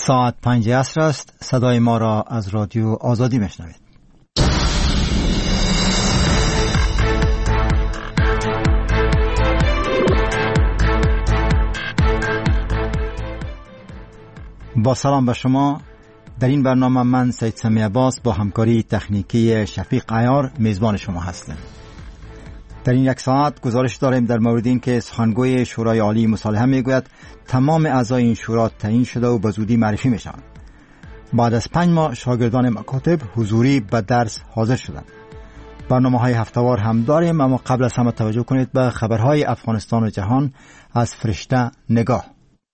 ساعت 5 عصر است. صدای ما را از رادیو آزادی میشنوید. با سلام به شما. در این برنامه من سید سمی عباس با همکاری تکنیکی شفیق عیار میزبان شما هستم. در این یک ساعت گزارش داریم در مورد این که سخنگوی شورای عالی مصالحه میگوید تمام اعضای این شورا تعیین شده و به زودی معرفی میشوند. بعد از 5 ماه شاگردان مکاتب حضوری به درس حاضر شدند. برنامه‌های هفته‌وار هم داریم، اما قبل از همه توجه کنید به خبرهای افغانستان و جهان از فرشته نگاه.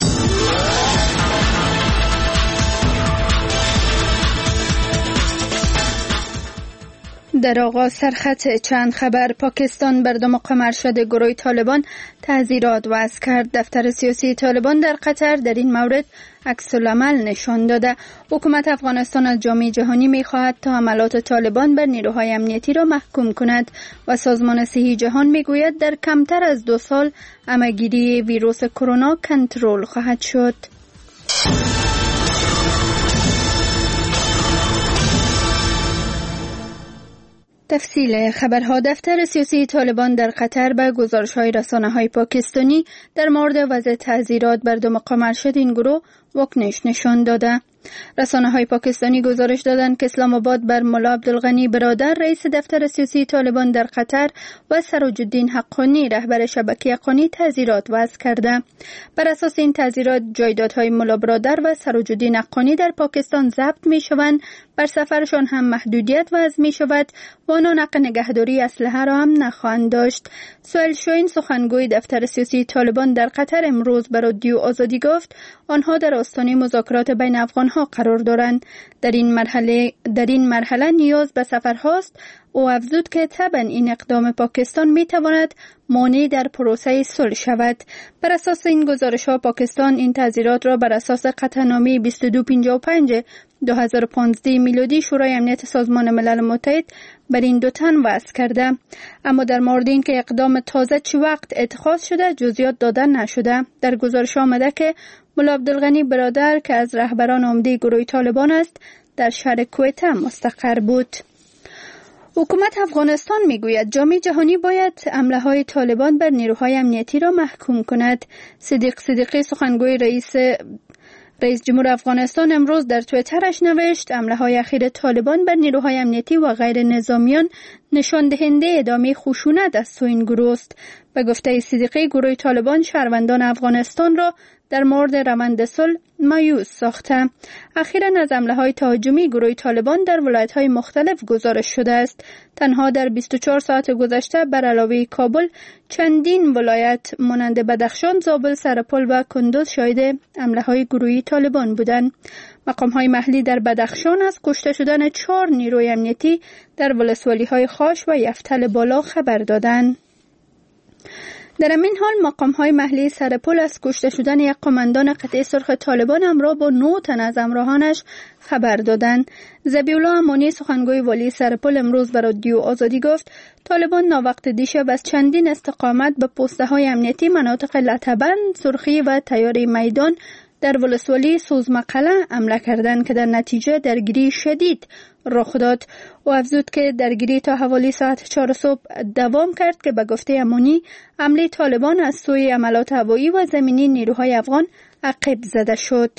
در آغاز سرخط چند خبر. پاکستان بر دماغ ارشد گروه طالبان تحذیرات وضع کرد. دفتر سیاسی طالبان در قطر در این مورد عکس العمل نشان داده. حکومت افغانستان از جامعه جهانی می‌خواهد تا حملات طالبان بر نیروهای امنیتی را محکوم کند و سازمان صحی جهان می‌گوید در کمتر از 2 سال همه‌گیری ویروس کرونا کنترل خواهد شد. تفصیل خبرها. دفتر سیاسی طالبان در قطر به گزارش‌های رسانه‌های پاکستانی در مورد وضع تحذیرات بر دو مقام ارشد این گروه واکنش نشان داده. رسانه‌های پاکستانی گزارش دادند که اسلام آباد بر ملا عبدالغنی برادر رئیس دفتر سیاسی طالبان در قطر و سراج الدین حقانی رهبر شبکه حقانی تحذیرات وضع کرده. بر اساس این تحذیرات جایدادهای ملا برادر و سراج الدین حقانی در پاکستان ضبط می‌شوند، بر سفرشان هم محدودیت وضع می‌شود و آنان حق نگهداری اسلحه را هم نخواهند داشت. سهیل شاهین سخنگوی دفتر سیاسی طالبان در قطر امروز به رادیو آزادی گفت آنها در آستانه مذاکرات بین افغان‌ها قرار دارند. در این مرحله نیاز به سفر هاست. او افزود که طبعا این اقدام پاکستان میتواند مانع در پروسه صلح شود. بر اساس این گزارش‌ها پاکستان این تحذیرات را بر اساس قطعنامه 2255 2015 میلادی شورای امنیت سازمان ملل متحد بر این 2 تن وضع کرده. اما در مورد این که اقدام تازه چه وقت اتخاذ شده جزئیات داده نشده. در گزارش آمده که ملا عبدالغنی برادر که از رهبران عمده گروه طالبان است در شهر کویت مستقر بود. حکومت افغانستان میگوید جامعه جهانی باید حمله‌های طالبان بر نیروهای امنیتی را محکوم کند. صدیق صدیقی سخنگوی رئیس جمهور افغانستان امروز در توییترش نوشت حمله‌های اخیر طالبان بر نیروهای امنیتی و غیر نظامیان نشان دهنده ادامه خشونت از سوی این گروه است. به گفته صدیقی گروه طالبان شهروندان افغانستان را در مورد روند صلح مایوس ساخته. اخیراً از حمله‌های تهاجمی گروه طالبان در ولایت‌های مختلف گزارش شده است. تنها در 24 ساعت گذشته بر علاوه کابل چندین ولایت مانند بدخشان، زابل، سرپل و کندوز شاهد حمله‌های گروهی طالبان بودند. مقام‌های محلی در بدخشان از کشته شدن 4 نیروی امنیتی در ولسوالی‌های خاش و یفتل بالا خبر دادند. در این حال مقام‌های محلی سرپل از کشته شدن یک قماندان قطعه سرخ طالبان همراه با 9 تن از همراهانش خبر دادند. ذبیح‌الله امانی سخنگوی والی سرپل امروز به رادیو آزادی گفت طالبان ناوقت دیشب از چندین استقامت به پسته‌های امنیتی مناطق لطبند، سرخی و تیاری میدان در ولسوالی سوزمقله حمله کردند که در نتیجه درگیری شدید رخ داد. و افزود که درگیری تا حوالی ساعت 4 صبح دوام کرد که به گفته امانی حمله طالبان از سوی حملات هوایی و زمینی نیروهای افغان عقب زده شد.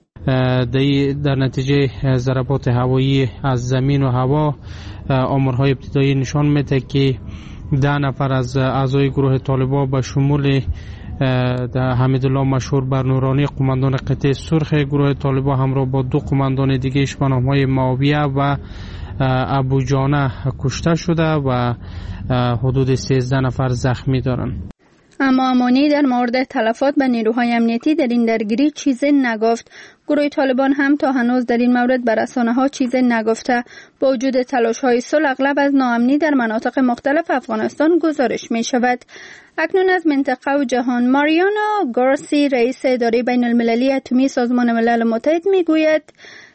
در نتیجه ضربات هوایی از زمین و هوا آمارهای ابتدایی نشان میده که 10 نفر از اعضای گروه طالبان به شمول حمیدالله مشهور برنورانی قماندان قطعه سرخ گروه طالبان همراه با 2 قماندان دیگه به نام‌های معاویه و ابو جانه کشته شده و حدود 13 نفر زخمی دارند. اما امانی در مورد تلفات به نیروهای امنیتی در این درگیری چیزی نگفت. گروه طالبان هم تا هنوز در این مورد به رسانه‌ها چیزی نگفته. با وجود تلاش‌های صلح اغلب از ناامنی در مناطق مختلف افغانستان گزارش می‌شود. اکنون از منطقه و جهان. ماریانا گارسی رئیس اداره بین‌المللی اتمی سازمان ملل متحد می‌گوید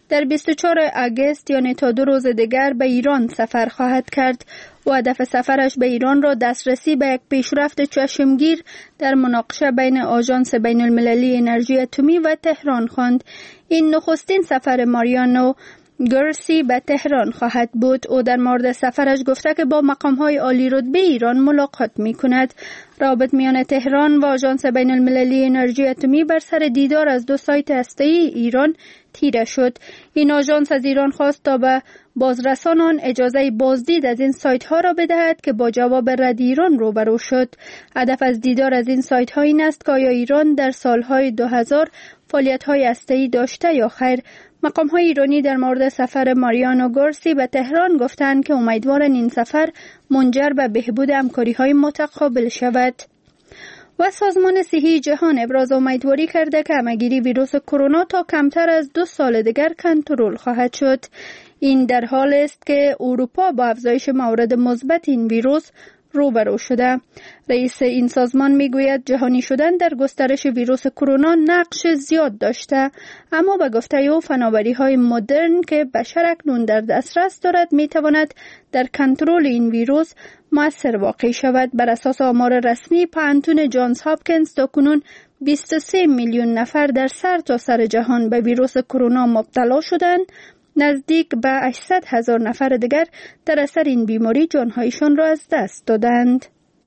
در 24 آگوست یعنی تا 2 روز دیگر به ایران سفر خواهد کرد و هدف سفرش به ایران را دسترسی به یک پیشرفت چشمگیر در مناقشه بین آژانس بین المللی انرژی اتمی و تهران خواند. این نخستین سفر ماریانو گرسی به تهران خواهد بود. او در مورد سفرش گفته که با مقام‌های عالی رتبه ایران ملاقات می‌کند. رابط میان تهران و آژانس بین المللی انرژی اتمی بر سر دیدار از 2 سایت هسته‌ای ایران تیره شد. این آژانس از ایران خواست تا به بازرسانان اجازه بازدید از این سایت‌ها را بدهد که با جواب رد ایران روبرو شد. هدف از دیدار از این سایت‌ها این است که آیا ایران در سال‌های 2000 فعالیت‌های هسته‌ای داشته یا خیر. مقام‌های ایرانی در مورد سفر ماریانو گورسی به تهران گفتند که امیدوارند این سفر منجر به بهبود همکاری‌های متقابل شود. و سازمان صحی جهان ابراز امیدواری کرده که همه‌گیری ویروس کرونا تا کمتر از 2 سال دیگر کنترل خواهد شد. این در حال است که اروپا با افزایش موارد مثبت این ویروس روبرو شده. رئیس این سازمان میگوید جهانی شدن در گسترش ویروس کرونا نقش زیاد داشته، اما به گفته او فناوری‌های مدرن که بشر اکنون در دسترس دارد میتواند در کنترل این ویروس مؤثر واقع شود. بر اساس آمار رسمی پانتون جانز هاپکینز تاکنون 23 میلیون نفر در سرتاسر جهان به ویروس کرونا مبتلا شدند. نزدیک به 800,000 نفر دیگر در اثر این بیماری جانهایشان را از دست دادند.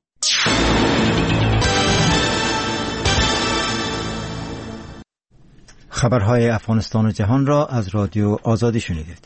خبرهای افغانستان و جهان را از رادیو آزادی شنیدید.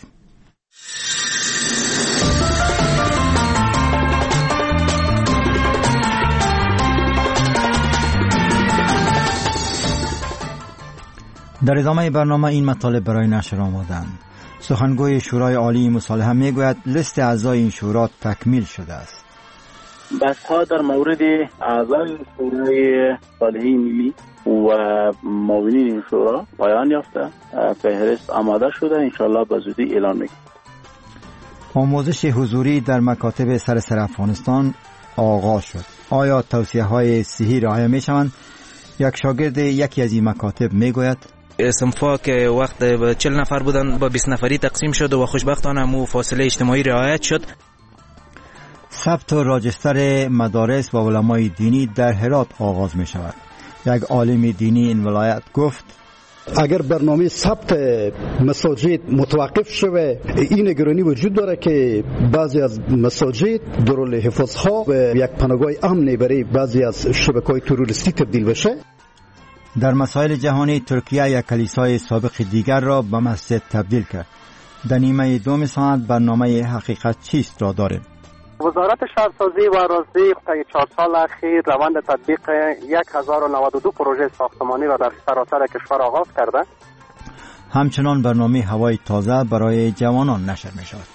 در ادامه برنامه این مطالب برای نشر آمدند. سخنگوی شورای عالی مصالحه میگوید لیست اعضای این شورا تکمیل شده است. بحث‌ها در مورد اعضای شورای مصالحه ملی و معاونین این شورا پایان یافته، فهرست آماده شده، انشالله به زودی اعلام می‌کنیم. آموزش حضوری در مکاتب سراسر افغانستان آغاز شد. آیا توصیه‌های صحی رعایت می‌شوند؟ یک شاگرد یکی از این مکاتب میگوید صنفا که وقت 40 نفر بودن با 20 نفری تقسیم شد و خوشبختانه مو فاصله اجتماعی رعایت شد. ثبت راجستر مدارس و علمای دینی در هرات آغاز می شود. یک عالم دینی این ولایت گفت اگر برنامه ثبت مساجد متوقف شوه، این نگرانی وجود داره که بعضی از مساجد دارالحفاظها و یک پناهگاه امن برای بعضی از شبکه‌های تروریستی تبدیل بشه. در مسائل جهانی ترکیه یک کلیسای سابق دیگر را به مسجد تبدیل کرد. در نیمه دوم ساعت برنامه حقیقت چیست را داریم. وزارت شهرسازی و اراضی طی 4 سال اخیر روند تطبیق 1092 پروژه ساختمانی را در سراسر کشور آغاز کرده. همچنان برنامه هوای تازه برای جوانان نشر می شود.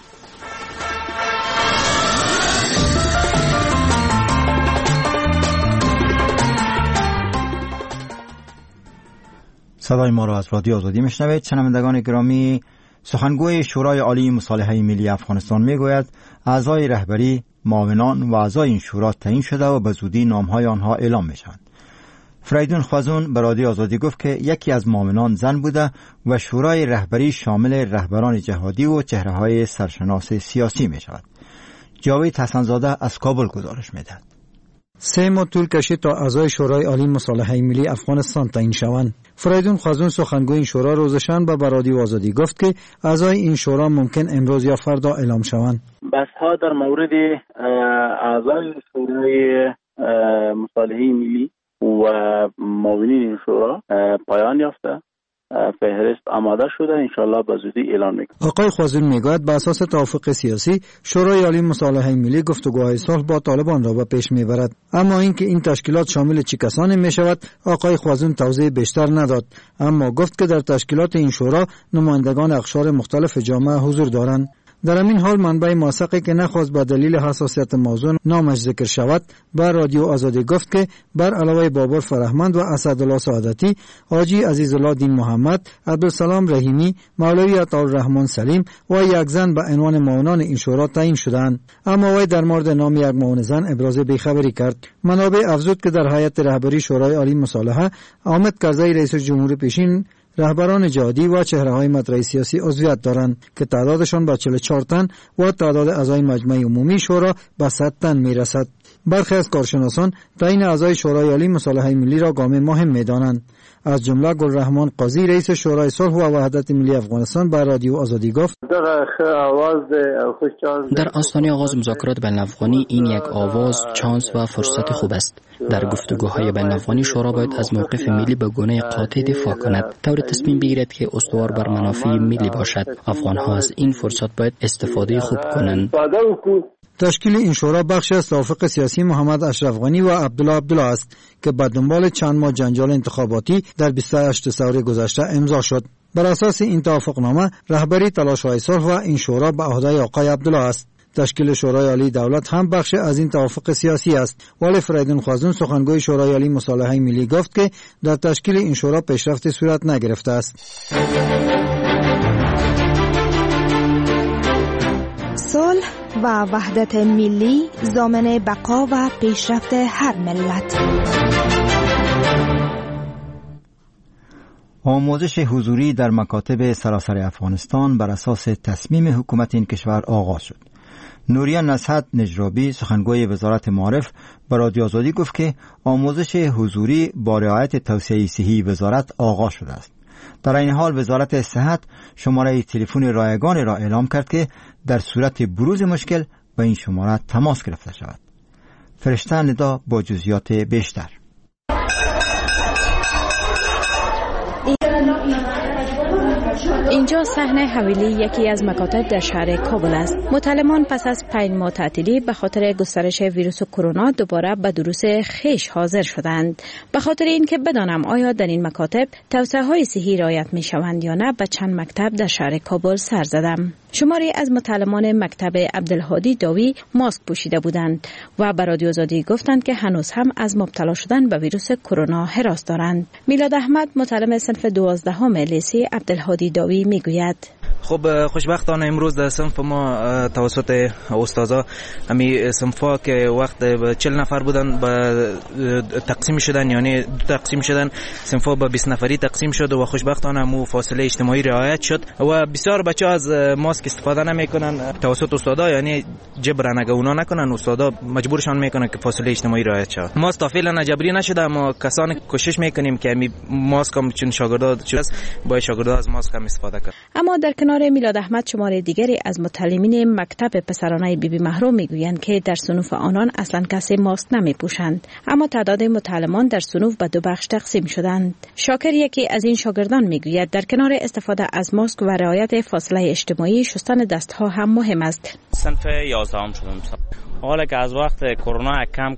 صدای ما را از رادیو آزادی میشنوید. شنوندگان گرامی، سخنگوی شورای عالی مصالحه ملی افغانستان میگوید اعضای رهبری، معاونان و اعضای این شورا تعیین شده و به زودی نامهای آنها اعلام میشوند. فریدون خوازون به رادیو آزادی گفت که یکی از معاونان زن بوده و شورای رهبری شامل رهبران جهادی و چهره‌های سرشناس سیاسی میشود. جاوید حسنزاده از کابل گزارش میدهد. 3 ماه طول کشید تا اعضای شورای عالی مصالحه ملی افغانستان تعیین شوند. فریدون خوازون سخنگوی این شورا روز شنبه به رادیو آزادی گفت که اعضای این شورا ممکن امروز یا فردا اعلام شوند. بحث‌ها در مورد اعضای شورای مصالحه ملی و معاونین این شورا پایان یافته، فهرست آماده شده، انشالله به زودی اعلام میکنیم. آقای خوازون میگوید به اساس توافق سیاسی شورای عالی مصالحه ملی گفتگوهای صلح با طالبان را به پیش میبرد، اما اینکه این تشکیلات شامل چه کسانی میشود آقای خوازون توضیح بیشتر نداد، اما گفت که در تشکیلات این شورا نمایندگان اقشار مختلف جامعه حضور دارند. در همین حال منبع موثقی که نخواست به دلیل حساسیت موضوع نامش ذکر شود به رادیو آزادی گفت که بر علاوه بابر فرهمند و اسدالله سعادتی، حاجی عزیزالله دین محمد، عبدالسلام رحیمی، مولوی عطاالرحمن سلیم و یک زن به عنوان معاونان این شورا تعیین شدند، اما وی در مورد نام یک معاون زن ابراز بیخبری کرد. منابع افزود که در هیئت رهبری شورای عالی مصالحه حامد کرزی رئیس جمهور پیشین رهبران جهادی و چهره‌های مطرح سیاسی عضویت دارند که تعدادشان به 44 تن و تعداد اعضای مجمع عمومی شورا به 100 تن میرسد. برخی از کارشناسان تعیین اعضای شورای عالی مصالحه ملی را گام مهم می‌دانند. از جمله گلرحمان قاضی رئیس شورای صلح و وحدت ملی افغانستان به رادیو آزادی گفت: در آستانه آغاز مذاکرات بین الافغانی این یک آواز، چانس و فرصت خوب است. در گفتگوهای بین الافغانی شورا باید از موقف ملی به گونه قاطع دفاع کند، طور تصمیم بگیرد که استوار بر منافع ملی باشد. افغان‌ها از این فرصت باید استفاده خوب کنند. تشکیل این شورا بخشی از توافق سیاسی محمد اشرف غنی و عبدالله است که به دنبال چند ماه جنجال انتخاباتی در 28 ثوره گذشته امضا شد. بر اساس این توافقنامه رهبری تلاش‌های صلح و این شورا به عهده آقای عبدالله است. تشکیل شورای عالی دولت هم بخش از این توافق سیاسی است. ولی فریدون خوازون سخنگوی شورای عالی مصالحه ملی گفت که در تشکیل این شورا پیشرفت صورت نگرفته است. صلح و وحدت ملی ضامن بقا و پیشرفت هر ملت. آموزش حضوری در مکاتب سراسر افغانستان بر اساس تصمیم حکومت این کشور آغاز شد. نوریه نصحت نجرابی سخنگوی وزارت معارف به رادیو آزادی گفت که آموزش حضوری با رعایت توصیه صحی وزارت آغاز شده است. در این حال وزارت صحت شماره تلفن رایگان را اعلام کرد که در صورت بروز مشکل به این شماره تماس گرفته شود. فرشته ندا با جزئیات بیشتر. اینجا صحنه حویلی یکی از مکاتب در شهر کابل است. متعلمان پس از 5 ماه تعطیلی به خاطر گسترش ویروس کرونا دوباره به دروس خویش حاضر شدند. به خاطر اینکه بدانم آیا در این مکاتب توصیه‌های صحی رعایت می‌شوند یا نه، به چند مکتب در شهر کابل سر زدم. شماری از متعلمان مکتب عبدالهادی داوی ماسک پوشیده بودند و به رادیو آزادی گفتند که هنوز هم از مبتلا شدن به ویروس کرونا هراس دارند. میلاد احمد متعلم صنف 12 لیسه عبدالهادی داوی میگوید: خب خوشبختانه امروز در صنف ما توسط استادا همی صنفا که وقت 40 نفر بودن به تقسیم شدن، یعنی تقسیم شدن صنفا به 20 نفری تقسیم شد و خوشبختانه مو فاصله اجتماعی رعایت شد و بسیار بچه‌ها از ماسک استفاده نمیکنن توسط استادا، یعنی جبران اگه اونا نکنن استادا مجبورشان میکنن که فاصله اجتماعی رعایت شود. ماسک تافیلا جبری نشده، اما کسان کوشش میکنیم که می ماسک هم چون شاگردا است با شاگردا از ماسک هم استفاده کنند. اما در کنار میلاد احمد شمار دیگری از متعلمین مکتب پسرانه بیبی محروم میگویند که در صنوف آنان اصلا کسی ماسک نمیپوشند، اما تعداد متعلمان در صنوف به 2 بخش تقسیم شدند. شاکر یکی از این شاگردان میگوید در کنار استفاده از ماسک و رعایت فاصله اجتماعی شستن دستها هم مهم است. صنف 11 شدم. حالا که از وقت کرونا کم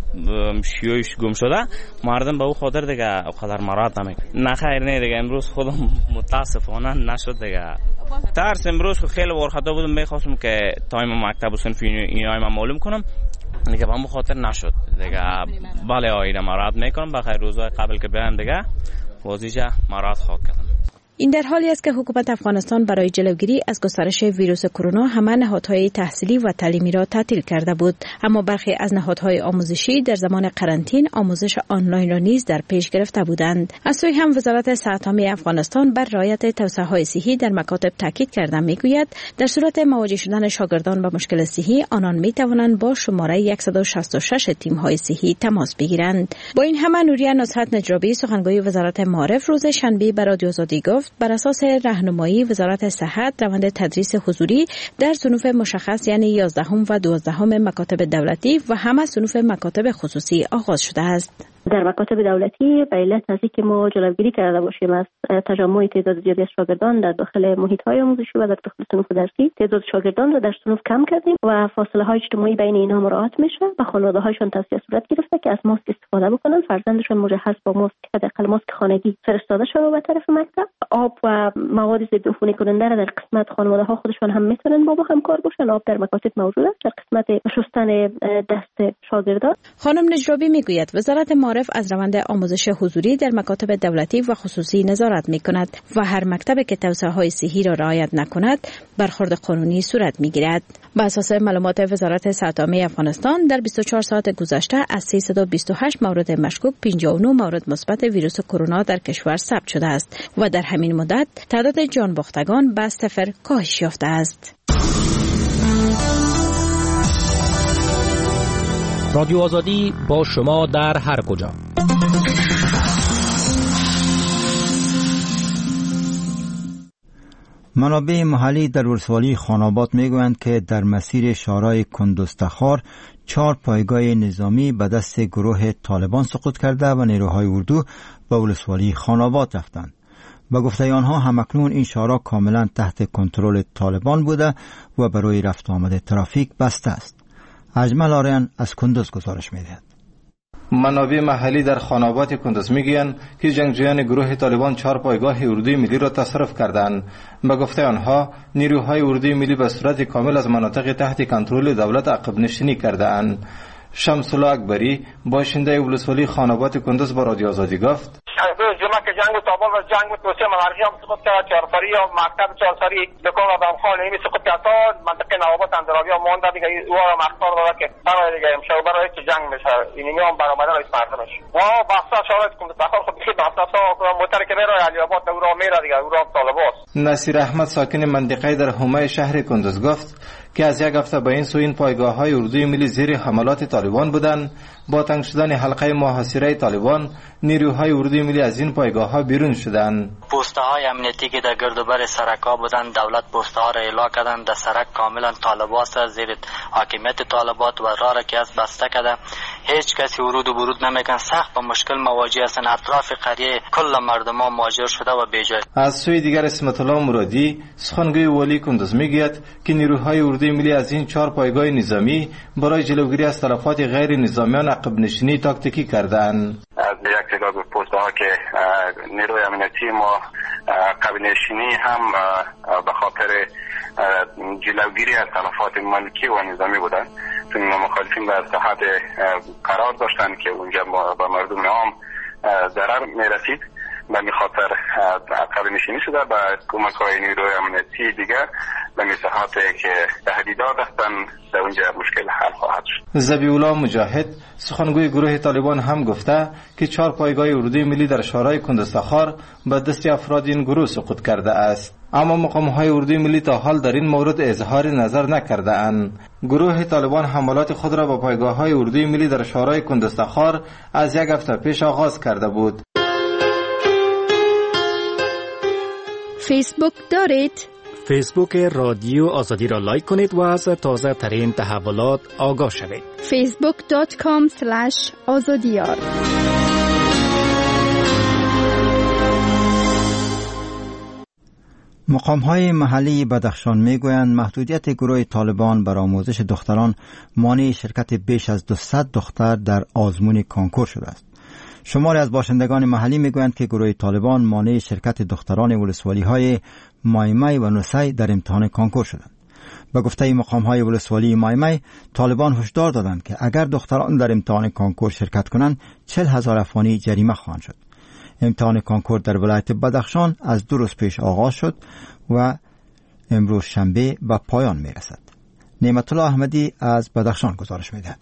شیوعش گم شده، مردم به او خاطر دیگه خاطر مراد نمیکنه. نه خیر نه دیگه امروز خودم متاسفانه نشد دیگه. ترس امروز خیلی ورختا بودم، میخواستم که تایم مکتب و صنف اینای من معلوم کنم، دیگه به خاطر نشد دیگه. بله آینده مراد میکنم، بخیر روزهای قبل که بیام دیگه وازیجه مراد خواهد کردم. این در حالی است که حکومت افغانستان برای جلوگیری از گسترش ویروس کرونا همه نهادهای تحصیلی و تعلیمی را تعطیل کرده بود، اما برخی از نهادهای آموزشی در زمان قرنطینه آموزش آنلاین را نیز در پیش گرفته بودند. از سوی هم وزارت صحت عامه افغانستان بر رعایت توصیه‌های صحی در مکاتب تاکید کرده میگوید در صورت مواجه شدن شاگردان با مشکل صحی آنان میتوانند با شماره 166 تیم‌های صحی تماس بگیرند. با این همه نوریه نصحت نجرابی سخنگوی وزارت معارف روز شنبه به رادیو آزادی گفت بر اساس راهنمایی وزارت صحت روند تدریس حضوری در صنوف مشخص یعنی 11 و 12 مکاتب دولتی و همه صنوف مکاتب خصوصی آغاز شده است. در مکاتب دولتی به علت از اینکه ما جلوگیری کرده باشیم از تجمع تعداد زیادی از شاگردان در داخل محیط‌های آموزشی و در داخل صنوف درسی، تعداد شاگردان را در صنوف کم کردیم و فاصله‌های اجتماعی بین اینها مراعات میشه و خانواده‌هایشان توصیه صورت گرفته که از ماسک استفاده بکنن، فرزندشان مجهز با ماسک، حداقل ماسک خانگی فرستاده شده به طرف مکتب. آب و مواد ضد عفونی کننده را در قسمت خانواده‌ها خودشان هم میتونن با همکار باشن. آب در مکاتب موجود است در قسمت شستن دست شاگردان. خانم نجرابی میگوید وزارت معارف از روند آموزش حضوری در مکاتب دولتی و خصوصی نظارت می کند و هر مکتب که توصیه‌های صحی را رعایت نکند برخورد قانونی صورت می گیرد. بر اساس معلومات وزارت صحت عامه افغانستان در 24 ساعت گذشته از 328 مورد مشکوک 59 مورد مثبت ویروس کرونا در کشور ثبت شده است و در همین مدت تعداد جان باختگان به 0 کاهش یافته است. رادیو آزادی با شما در هر کجا. منابع محلی در ولسوالی خاناباد میگویند که در مسیر شورای کندوزتخار 4 پایگاه نظامی به دست گروه طالبان سقوط کرده و نیروهای اردو به ولسوالی خاناباد رفتند. به گفته آنها همکنون این شورا کاملا تحت کنترل طالبان بوده و برای رفت آمد ترافیک بسته است. اجمل آریان از کندوز گزارش می‌دهد. منابع محلی در خاناباد کندوز میگویند که جنگجویان گروه طالبان 4 پایگاه اردوی ملی را تصرف کردند. به گفته آنها نیروهای اردوی ملی به صورت کامل از مناطق تحت کنترل دولت عقب نشینی کرده‌اند. شمس الله اکبری باشنده ولسوالی خاناباد کندوز با رادیو آزادی گفت: جمعه که جنگ طالبان و جنگ توسعه منارغی هم سقوط کرد، چهارسری و مکتب چهارسری دکان و دامخانه این سقوط کرد تا منطقه نوابت اندرابی هم مونده دیگه. او را مختار داده که برای دیگه امشب برای چه جنگ میشه اینی هم برآمدن از مردمش و بحثا شورای کندوزتخار خود بخیر بحثا موتر که میره علی آباد او را میره دیگه. او را طالبان. نصیر احمد ساکن منطقه در حومه شهر کندوز گفت که از یک هفته به این سو این پایگاه‌های اردوی ملی زیر حملات طالبان بودند. با تنگ شدن حلقه محاصره طالبان نیروهای اردوی ملی از این پایگاه‌ها بیرون شدند. پست‌های امنیتی که در گردوبر سرک‌ها بودند دولت پست‌ها را اعلام کردند. در سرک کاملا طالبات زیر حاکمیت طالبات و راه را که از بسته کرده. هیچ کسی ورود و برود نمی‌کنه. سخت با مشکل مواجه هستند. اطراف قریه کل مردمان مهاجر شده و بی‌جای. از سوی دیگر اسمت الله مرادی سخنگوی والی کندوز میگوید که نیروهای اردوی ملی از این 4 پایگاه نظامی برای جلوگیری از تلفات غیر نظامیان عقب نشینی تاکتیکی کردند. از یک تعداد پست‌ها که نیروی امنیتی ما عقب نشینی هم به خاطر جلوگیری از تلفات ملکی و نظامی بودند، چون مخالفین به صحت قرار داشتند که اونجا با مردم عام ضرر می‌رسید. به خاطر عقب نشینی شده با کمک‌های نیروی امنیتی دیگر به مساحاتی که تهدیدات هستند در اونجا مشکل حل خواهد شد. ذبیح‌الله مجاهد سخنگوی گروه طالبان هم گفته که 4 پایگاه اردوی ملی در شورای کندوزتخار به دست افراد این گروه سقوط کرده است. اما مقام‌های اردوی ملی تا حال در این مورد اظهار نظر نکرده اند. گروه طالبان حملات خود را به پایگاه‌های اردوی ملی در شورای کندوزتخار از یک هفته پیش آغاز کرده بود. فیسبوک دارید؟ فیسبوک رادیو آزادی را لایک کنید و از تازه ترین تحولات آگاه شوید. facebook.com/azadiyar. مقام‌های محلی بدخشان میگویند محدودیت گروه طالبان بر آموزش دختران مانع شرکت بیش از 200 دختر در آزمون کنکور شده است. شماری از باشندگان محلی میگویند که گروه طالبان مانع شرکت دختران ولسوالی‌های مایمای و نوسی در امتحان کنکور شدند. به گفته مقام‌های ولسوالی مایمای، طالبان هشدار دادند که اگر دختران در امتحان کنکور شرکت کنند 40,000 افغانی جریمه خواهند شد. امتحان کنکور در ولایت بدخشان از 2 روز پیش آغاز شد و امروز شنبه به پایان میرسد. نعمت الله احمدی از بدخشان گزارش میدهد.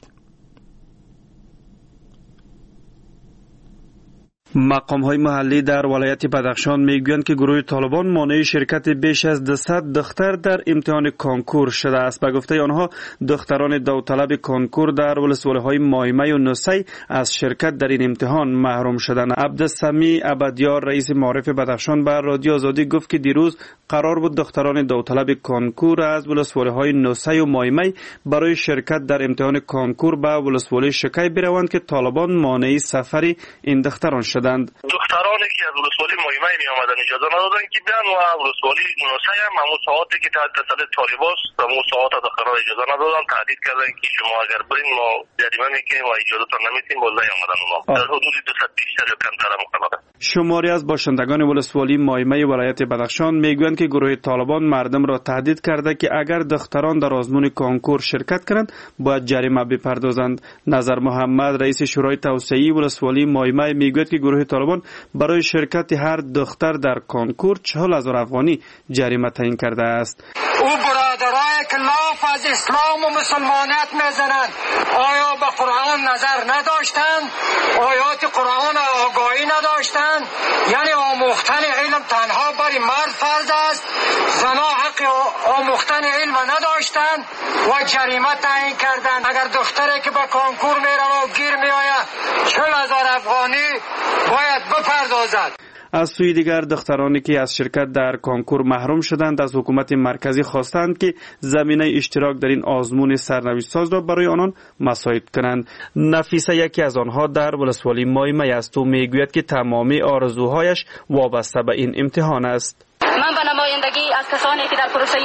مقام‌های محلی در ولایت بدخشان میگویند که گروه طالبان مانع شرکت بیش از 200 دختر در امتحان کنکور شده است. به گفته آنها دختران داوطلب کنکور در ولسوالی‌های مایمای و نوسی از شرکت در این امتحان محروم شدند. عبدالسمی ابدیار رئیس معارف بدخشان بر رادیو آزادی گفت که دیروز قرار بود دختران داوطلب کنکور از ولسوالی‌های نوسی و مایمای برای شرکت در امتحان کنکور به ولسوالی شکی بروند که طالبان مانع سفر این دختران شد. شدند. دخترانی که از ولسوالی مایمه می آمدن اجازه ندادن که بیان و ولسوالی نوسه هم همون ساعتی که تحت تسلط طالباست همون ساعت دختران اجازه ندادن، تهدید کردن که شما اگر برین ما جریمه میکنیم و اجازهتون نمیدیم. والله آمدن اونا در حدود 200 بیشتر یا کمتر هم کنند. شماری از باشندگان ولسوالی مایمه ولایت بدخشان میگویند که گروه طالبان مردم را تهدید کرده که اگر دختران در آزمون کانکور شرکت کنند باید جریمه بپردازند. نظر محمد رئیس شورای توسعه‌ای ولسوالی مایمه میگوید که گروه طالبان برای شرکت هر دختر در کانکور 40,000 افغانی جریمه تعیین کرده است. او برادرای که لاف از اسلام و مسلمانیت میزنند آیا به قرآن نظر نداشتند؟ آیات قرآن آگاهی نداشتند؟ یعنی آموختن علم تنها برای مرد فرض است، زنا حق آموختن علم نداشتند و جریمه تعیین کردند. اگر دختری که به کانکور میره و گیر میآید 40,000 افغانی باید بپردازد. از سوی دیگر دخترانی که از شرکت در کانکور محروم شدند از حکومت مرکزی خواستند که زمینه اشتراک در این آزمون سرنوشت ساز را برای آنان مساعد کنند. نفیسه یکی از آنها در ولسوالی مایمه است و میگوید که تمامی آرزوهایش وابسته به این امتحان است. من به نمایندگی از کسانی که در پروسه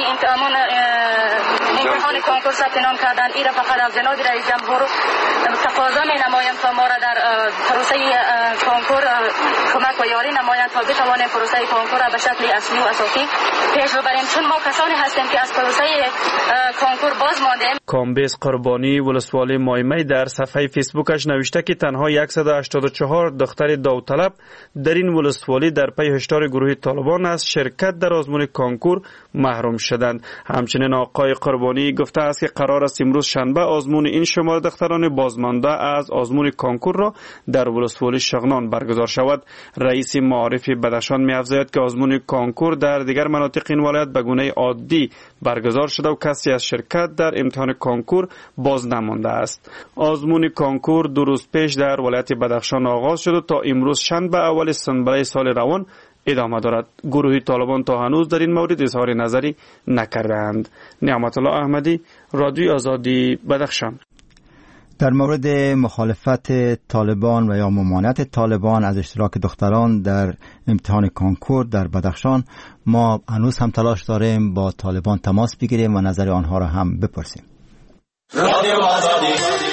امتحان کانکور ثبت نام کردند این را فقط از جناب رئیس جمهور تقاضا می نمایم تا ما را در پروسه کانکور کمک و یاری نمایند تا بتوانیم پروسه کانکور را به شکل اصلی و اساسی پیش ببریم، چون ما کسانی هستیم که از پروسه کانکور باز ماندیم. کامبیز قربانی ولسوالی مایمه در صفحه فیسبوکش نوشته که تنها 184 دختر داوطلب در این ولسوالی در پی هشدار گروه طالبان از شرکت در آزمون کانکور محروم شدند. همچنین آقای قربانی گفته است که قرار است امروز شنبه آزمون این شمار دختران بازمانده از آزمون کانکور را در ولسوالی شغنان برگزار شود. رئیس معارف بدخشان می‌افزاید که آزمون کانکور در دیگر مناطق این ولایت به گونه عادی برگزار شده و کسی از شرکت در امتحان کانکور باز نمانده است. آزمون کانکور 2 روز پیش در ولایت بدخشان آغاز شد و تا امروز شنبه اول سنبله سال روان ادامه دارد. گروه طالبان تا هنوز در این مورد اظهار نظری نکردند. نعمت الله احمدی، رادیوی آزادی، بدخشان. در مورد مخالفت طالبان و یا ممانعت طالبان از اشتراک دختران در امتحان کانکور در بدخشان ما هنوز هم تلاش داریم با طالبان تماس بگیریم و نظر آنها را هم بپرسیم. رادیو آزادی.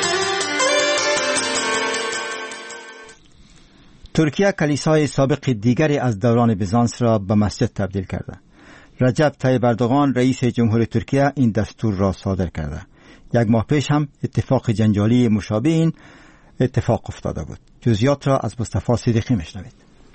ترکیه کلیسای سابق دیگری از دوران بیزانس را به مسجد تبدیل کرده. رجب طیب اردوغان رئیس جمهور ترکیه این دستور را صادر کرده. 1 ماه پیش هم اتفاق جنجالی مشابه این اتفاق افتاده بود. جزئیات را از مصطفی صدیقی میشنوید.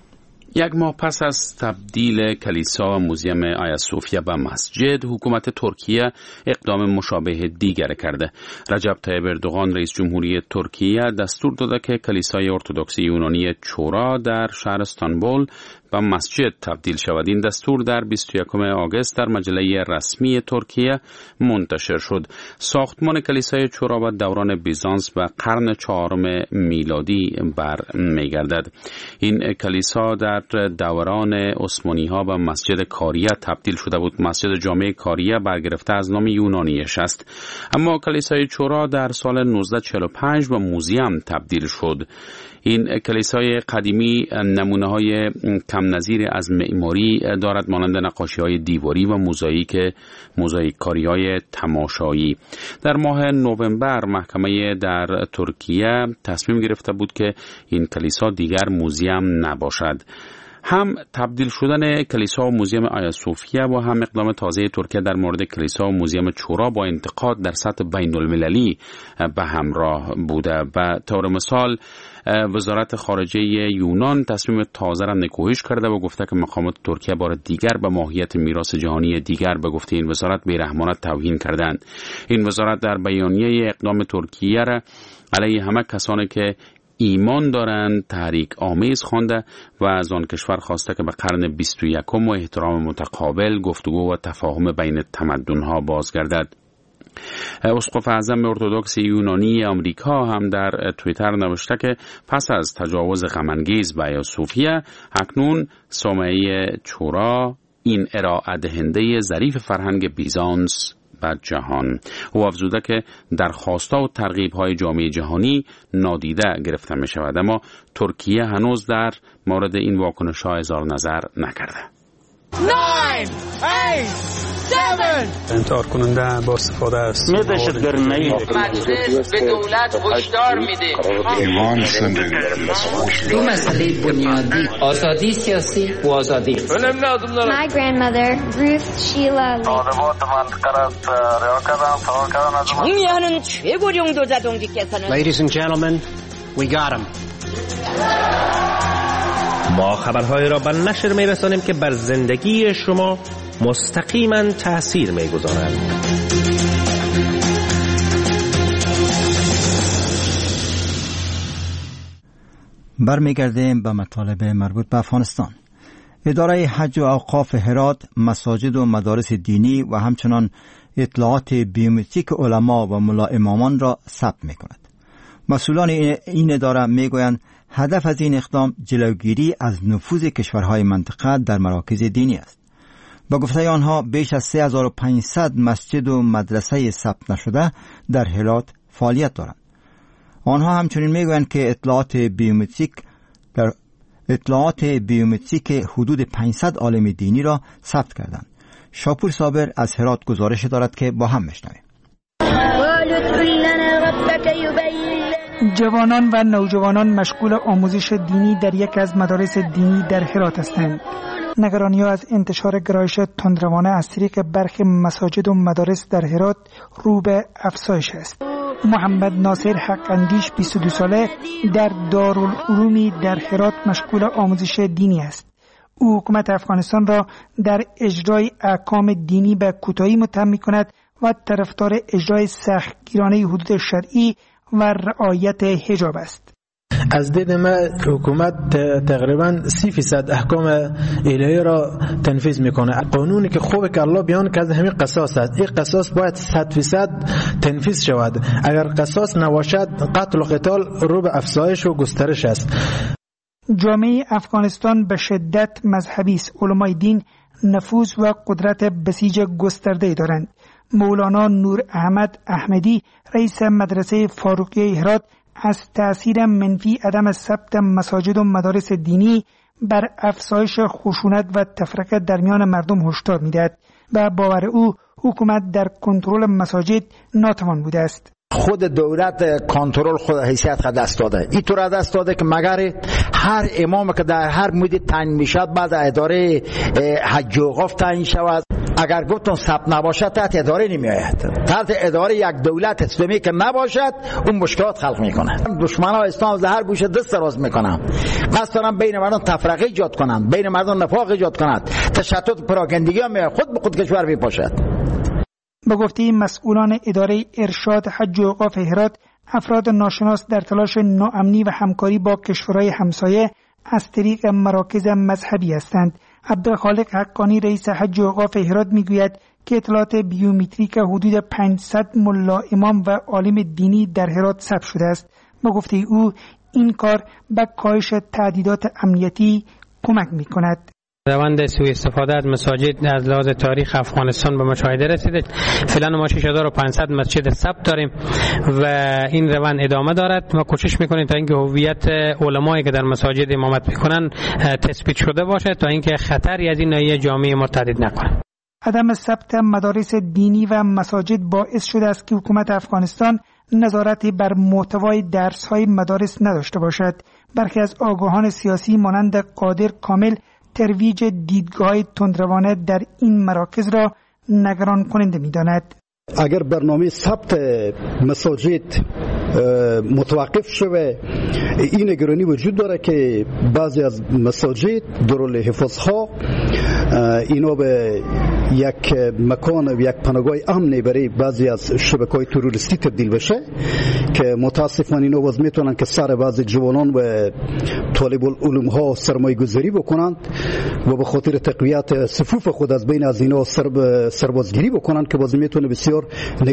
1 ماه پس از تبدیل کلیسا و موزیم آیا صوفیا به مسجد، حکومت ترکیه اقدام مشابه دیگر کرده. رجب طیب اردوغان رئیس جمهوری ترکیه دستور داده که کلیسای ارتدوکس یونانی چورا در شهر استانبول به مسجد تبدیل شود. این دستور در 21 آگوست در مجله رسمی ترکیه منتشر شد. ساختمان کلیسای چورا به دوران بیزانس و قرن 4 میلادی برمیگردد. این کلیسا در دوران عثمانی ها به مسجد کاریه تبدیل شده بود. مسجد جامع کاریه برگرفته از نام یونانیش است. اما کلیسای چورا در سال 1945 به موزیم تبدیل شد. این کلیسای قدیمی نمونه‌های کم نظیر از معماری دارد، مانند نقاشی‌های دیواری و موزاییک کاری‌های تماشایی. در ماه نوامبر محکمه در ترکیه تصمیم گرفته بود که این کلیسا دیگر موزیم نباشد. هم تبدیل شدن کلیسا و موزیم آیا صوفیا و هم اقدام تازه ترکیه در مورد کلیسا و موزیم چورا با انتقاد در سطح بین المللی به همراه بوده. و طور مثال وزارت خارجه یونان تصمیم تازه را نکوهش کرده و گفته که مقامات ترکیه بار دیگر به ماهیت میراث جهانی دیگر به گفته این وزارت بی‌رحمانه توهین کردند. این وزارت در بیانیه اقدام ترکیه را علیه همه کسانی که ایمان دارند تحریک آمیز خوانده و از آن کشور خواسته که به قرن 21 و احترام متقابل، گفتگو و تفاهم بین تمدن‌ها بازگردد. اسقف اعظم ارتدوکس یونانی آمریکا هم در توییتر نوشته که پس از تجاوز غم‌انگیز به آیا صوفیا، اکنون صومعه چورا این ارائه دهنده ظریف فرهنگ بیزانس و جهان. او افزوده که درخواست‌ها و ترغیب‌های جامعه جهانی نادیده گرفته می شود، اما ترکیه هنوز در مورد این واکنش‌ها اظهار نظر نکرده. 9 8 7 انتحار کننده با استفاده است. مجلس به دولت هشدار میده دو مسئله بنیادی: آزادی سیاسی و آزادی. My grandmother Ruth Sheila 정의하는 최고령도 자동직께서는 Ladies and gentlemen, we got him. ما خبرهای را به نشر می‌رسانیم که بر زندگی شما مستقیما تأثیر می‌گذارند. برمیگردیم به مطالب مربوط به افغانستان. اداره حج و اوقاف هرات مساجد و مدارس دینی و همچنان اطلاعات بیومتریک علما و ملا امامان را ثبت می‌کند. مسئولان این اداره میگویند هدف از این اقدام جلوگیری از نفوذ کشورهای منطقه در مراکز دینی است. با گفته آنها بیش از 3500 مسجد و مدرسه ثبت نشده در هرات فعالیت دارند. آنها همچنین میگویند که اطلاعات بیومتریک حدود 500 عالم دینی را ثبت کردند. شاپور صابر از هرات گزارش دارد که با هم میشنویم. جوانان و نوجوانان مشغول آموزش دینی در یک از مدارس دینی در هرات هستند. نگرانی‌ها از انتشار گرایش تندروانه از طریق برخی مساجد و مدارس در هرات رو به افزایش است. محمد ناصر حق اندیش 22 ساله در دارالعلومی در هرات مشغول آموزش دینی است. او حکومت افغانستان را در اجرای احکام دینی به کوتاهی متهم می‌کند و طرفدار اجرای سختگیرانه حدود شرعی و رعایت حجاب است. از دید من حکومت تقریبا 30% احکام الهی را تنفیذ میکنه. قانونی که خوبه که الله بیان که از همین قصاص است. این قصاص باید 100% تنفیذ شود. اگر قصاص نباشد قتل و قتال رو به افزایش و گسترش است. جامعه افغانستان به شدت مذهبی است. علمای دین نفوذ و قدرت بسیج گسترده دارند. مولانا نور احمد احمدی رئیس مدرسه فاروقیه هرات از تأثیر منفی عدم ثبت مساجد و مدارس دینی بر افزایش خشونت و تفرقه در میان مردم هشدار می‌دهد و باور او حکومت در کنترل مساجد ناتوان بوده است. خود دولت کنترل خود حیثیت خود دست داده. این طور دست داده که مگر هر امام که در هر مدت تعیین میشد بعد اداره حج و اوقاف تعیین شود. اگر گفتم ثبت نباشد تحت اداره نمی آید. تحت اداره یک دولت اسلامی که نباشد اون مشکلات خلق میکنه. دشمنان اسلام در هر گوشه دست دراز میکنن. قصد دارن بین مردم تفرقه ایجاد کنند، بین مردم نفاق ایجاد کنند، تشتت پراگندگی هم خود به خود کشور میپاشد. به گفته مسئولان اداره ارشاد حج و اوقاف هرات، افراد ناشناس در تلاش ناامنی و همکاری با کشورهای همسایه از طریق مراکز مذهبی هستند. عبدالخالق حقانی رئیس حج و اوقاف هرات میگوید که اطلاعات بیومتریک حدود 500 ملا امام و عالم دینی در هرات ثبت شده است. به گفته او این کار به کاهش تهدیدات امنیتی کمک میکند. روند سوء استفاده از مساجد از لحاظ تاریخ افغانستان به مشاهده رسیده. فعلا ما 6500 مسجد ثبت داریم و این روند ادامه دارد. ما کوشش میکنیم تا اینکه هویت علمایی که در مساجد امامت میکنن تثبیت شده باشه تا اینکه خطری از این ناحیه جامعه ما تهدید نکنه. عدم ثبت مدارس دینی و مساجد باعث شده است که حکومت افغانستان نظارتی بر محتوای درس‌های مدارس نداشته باشد. برخی از آگاهان سیاسی مانند قادر کامل ترویج دیدگاه تندروانه در این مراکز را نگران کننده می‌داند. اگر برنامه ثبت مساجد متوقف شده، این نگرانی وجود داره که بعضی از مساجد دارالحفاظها اینا به یک مکان و یک پناهگاه امنی برای بعضی از شبکه‌های تروریستی تبدیل بشه که متاسفانه اینا باز میتونن که سر بعضی جوانان و طالب العلوم ها سرمایه گذاری بکنند و به خاطر تقویت صفوف خود از بین از اینا سربازگیری بکنند که باز میتونه بسیار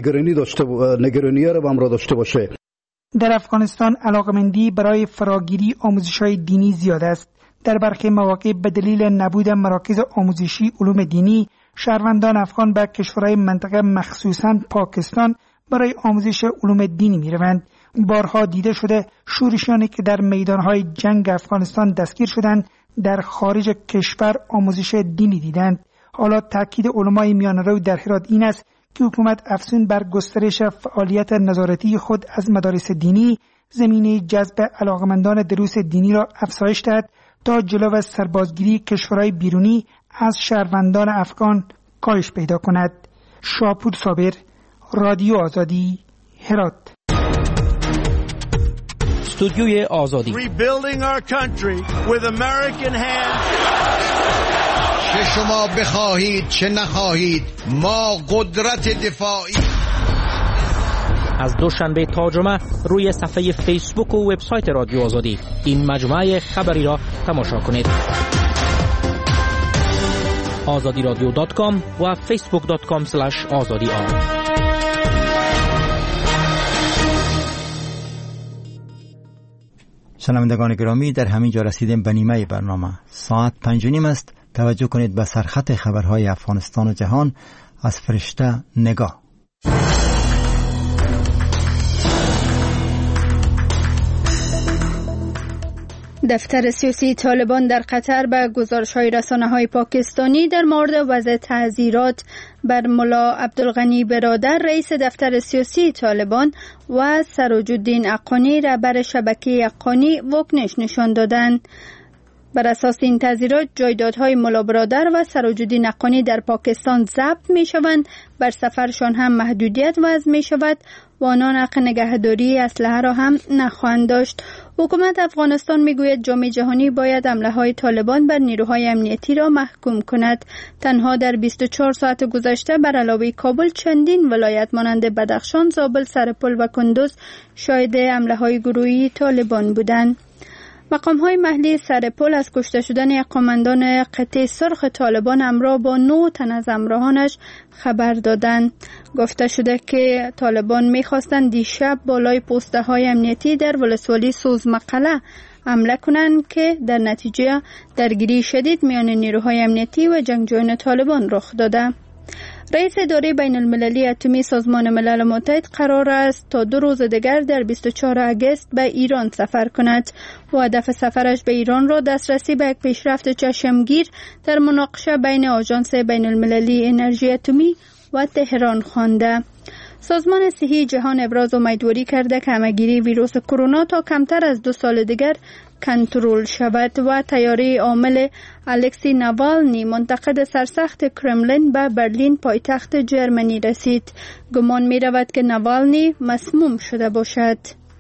نگرانی رو همراه داشته باشه. در افغانستان علاقمندی برای فراگیری آموزش‌های دینی زیاد است. در برخی مواقع به دلیل نبود مراکز آموزشی علوم دینی شهروندان افغان به کشورهای منطقه مخصوصاً پاکستان برای آموزش علوم دینی می روند. بارها دیده شده شورشیانی که در میدانهای جنگ افغانستان دستگیر شدند در خارج کشور آموزش دینی دیدند. حالا تاکید علمای میانه‌رو در هرات این است که حکومت افزون بر گسترش فعالیت نظارتی خود از مدارس دینی زمینه جذب علاقمندان دروس دینی را افزایش دهد تا جلو سربازگیری کشورهای بیرونی از شهروندان افغان کاهش پیدا کند. شاپور صابر، رادیو آزادی، هرات. استودیوی آزادی. Rebuilding our country with American hands. چه شما بخواهید چه نخواهید ما قدرت دفاعی. از دوشنبه تا جمعه روی صفحه فیسبوک و وبسایت رادیو آزادی این مجموعه خبری را تماشا کنید. azadiradio.com و facebook.com/azadi. شنوندگان گرامی، در همین جا رسیدیم به نیمه برنامه. ساعت 5:30 است. توجه کنید به سرخط خبرهای افغانستان و جهان از فرشته نگاه. دفتر سیاسی طالبان در قطر به گزارش‌های رسانه‌های پاکستانی در مورد وضع تعزیرات بر ملا عبدالغنی برادر رئیس دفتر سیاسی طالبان و سراج‌الدین اقانی رهبر شبکه اقانی واکنش نشان دادند. بر اساس این تعزیرات جایدادهای ملا برادر و سراج‌الدین اقانی در پاکستان ضبط می‌شوند، بر سفرشان هم محدودیت وضع می‌شود و آنان حق نگهداری اسلحه را هم نخواهند داشت. حکومت افغانستان میگوید جامعه جهانی باید حمله‌های طالبان بر نیروهای امنیتی را محکوم کند. تنها در 24 ساعت گذشته بر علاوه کابل چندین ولایت مانند بدخشان، زابل، سرپل و کندوز شاهد حمله‌های گروهی طالبان بودند. مقام‌های محلی سرپل از کشته شدن یک قماندان قطع سرخ طالبان همراه با 9 تن از همراهانش خبر دادند. گفته شده که طالبان می‌خواستند دیشب بالای پست‌های امنیتی در ولسوالی سوزمقله حمله کنند که در نتیجه درگیری شدید میان نیروهای امنیتی و جنگجویان طالبان رخ داده. رئیس اداره بین المللی اتمی سازمان ملل متحد قرار است تا 2 روز دیگر در 24 اگست به ایران سفر کند و هدف سفرش به ایران را دسترسی به یک پیشرفت چشمگیر در مناقشه بین آژانس بین المللی انرژی اتمی و تهران خوانده. سازمان صحی جهان ابراز امیدواری کرده که همه‌گیری ویروس کرونا تا کمتر از 2 سال دیگر کنترل شود و طیاره عامل الکسی ناوالنی منتقد سرسخت کرملین به برلین پایتخت جرمنی رسید. گمان می رود که ناوالنی مسموم شده باشد.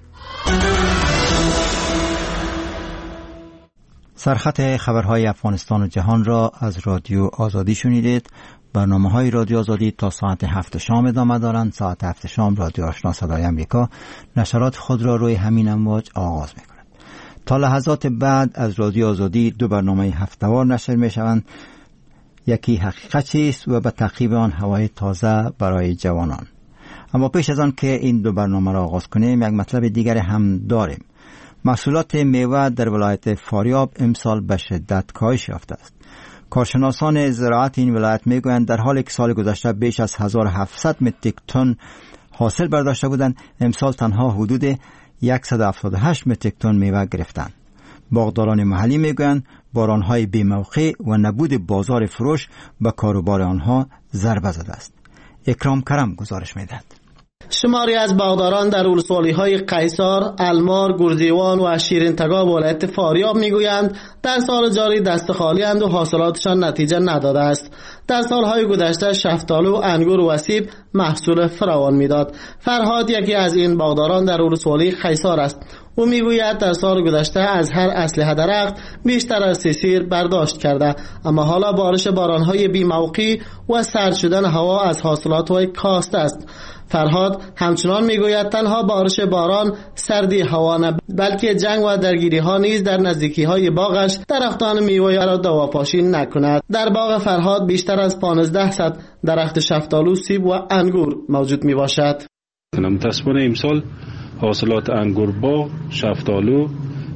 سرخط خبرهای افغانستان و جهان را از رادیو آزادی شنیدید. برنامه‌های رادیو آزادی تا ساعت 7 شام ادامه دارند. ساعت 7 شام رادیو آشنا صدای امریکا نشرات خود را روی همین امواج آغاز می‌کند. تا لحظات بعد از رادیو آزادی 2 برنامه هفته‌وار نشر می‌شوند. یکی حقیقت چیست و به تعقیب آن هوای تازه برای جوانان. اما پیش از آن که این 2 برنامه را آغاز کنیم، یک مطلب دیگر هم داریم. محصولات میوه در ولایت فاریاب امسال به شدت کاهش یافته است. کارشناسان زراعت این ولایت میگویند در حالی که سال گذشته بیش از 1700 متریک تن حاصل برداشته بودند، امسال تنها حدود 178 متریک تن میوه گرفتند. باغداران محلی میگویند بارانهای بی‌موقع و نبود بازار فروش به کاروبار آنها ضربه زده است. اکرام کرم گزارش میدهد. شماری از باغداران در ولسوالی‌های قیصار، المار، گردیوان و شیرینتگاه ولایت فاریاب میگویند در سال جاری دست خالی اند و حاصلاتشان نتیجه نداده است. در سالهای گذشته شفتالو، انگور و سیب محصول فراوان میداد. فرهاد یکی از این باغداران در ولسوالی قیصار است. او میگوید در سال گذشته از هر اسلحه درخت بیشتر از 30 سیر برداشت کرده، اما حالا بارش بارانهای بی‌موقع و سرد شدن هوا از حاصلات وی کاسته است. فرهاد همچنان میگوید تنها بارش باران سردی هوا نه، بلکه جنگ و درگیری ها نیز در نزدیکی های باغش درختان میوه را دواپاشی نکند. در باغ فرهاد بیشتر از 1500 درخت شفتالو، سیب و انگور موجود می باشد. متاسفانه امسال حاصلات انگور باغ، شفتالو،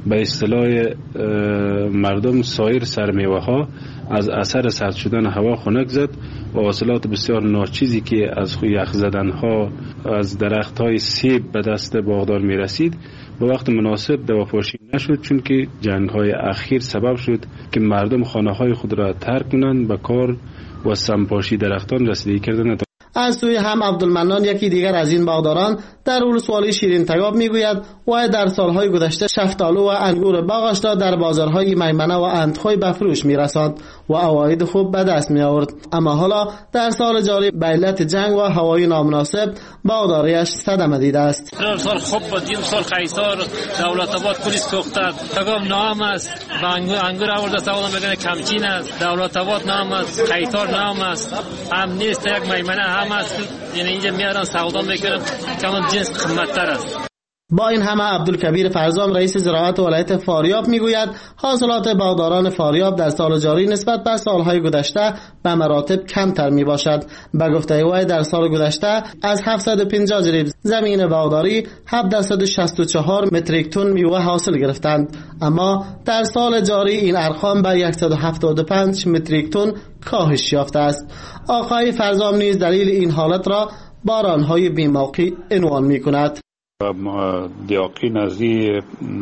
به اصطلاح مردم سایر سرمیوه ها از اثر سرد شدن هوا خنک زد و حاصلات بسیار ناچیزی که از یخ زدن ها از درخت های سیب به دست باغدار می رسید به وقت مناسب دواپاشی نشد، چون که جنگ های اخیر سبب شد که مردم خانه های خود را ترک کنند، به کار و سمپاشی درختان رسیدگی کردند. از سوی هم عبدالمنان یکی دیگر از این باغداران در ولسوالی شیرین تگاب میگوید و در سالهای گذشته شفتالو و انگور باغش را در بازارهای میمنه و اندخوی به فروش میرساند و عواید خوب به دست می آورد، اما حالا در سال جاری به علت جنگ و هوای نامناسب باغداریش صدمه دیده است. سال خوب بود، این سال خیسار دولت آباد کلی سوخته، تگاب نام است، انگور آورده سوال میگن کمچین است، دولت آباد نام است، خیسار نام است، هم نیست، یک میمنه هم است، یعنی اینجا میارن سودا میکنن کمان جنس قیمت‌تر است. با این همه عبدالکبیر فرزام رئیس زراعت ولایت فاریاب میگوید حاصلات باغداران فاریاب در سال جاری نسبت به سالهای گذشته به مراتب کمتر می باشد. به گفته او در سال گذشته از 750 جریب زمین باغداری 764 متریک تن میوه حاصل گرفتند، اما در سال جاری این ارقام به 175 متریک تن کاهش یافته است. آقای فرزام نیز دلیل این حالت را بارانهای بی‌موقع عنوان میکند. دیاقی نزدی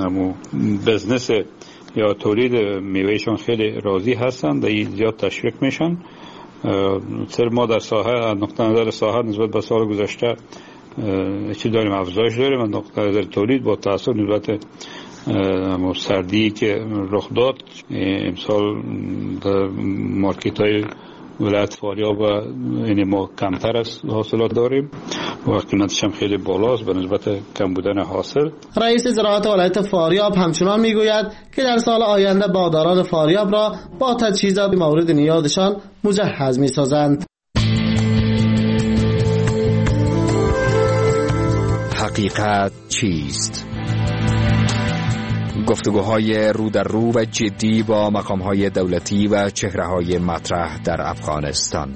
بزنس یا تولید میوهشان خیلی راضی هستند، زیاد تشویق میشن. ما در ساحه نقطه نظر ساحه نسبت به سال گذشته چی داریم، افزایش داریم. و نقطه نظر تولید با تأثیر نسبت سردی که رخ داد امسال در مارکت های ولایت فاریاب یعنی ما کمتر از حاصلات داریم و قیمتش هم خیلی بالاست به نسبت کم بودن حاصل. رئیس زراعت ولایت فاریاب همچنان میگوید که در سال آینده باغداران فاریاب را با تجهیزات مورد نیازشان مجهز میسازند. حقیقت چیست؟ گفتگوهای رو در رو و جدی با مقامهای دولتی و چهره‌های مطرح در افغانستان.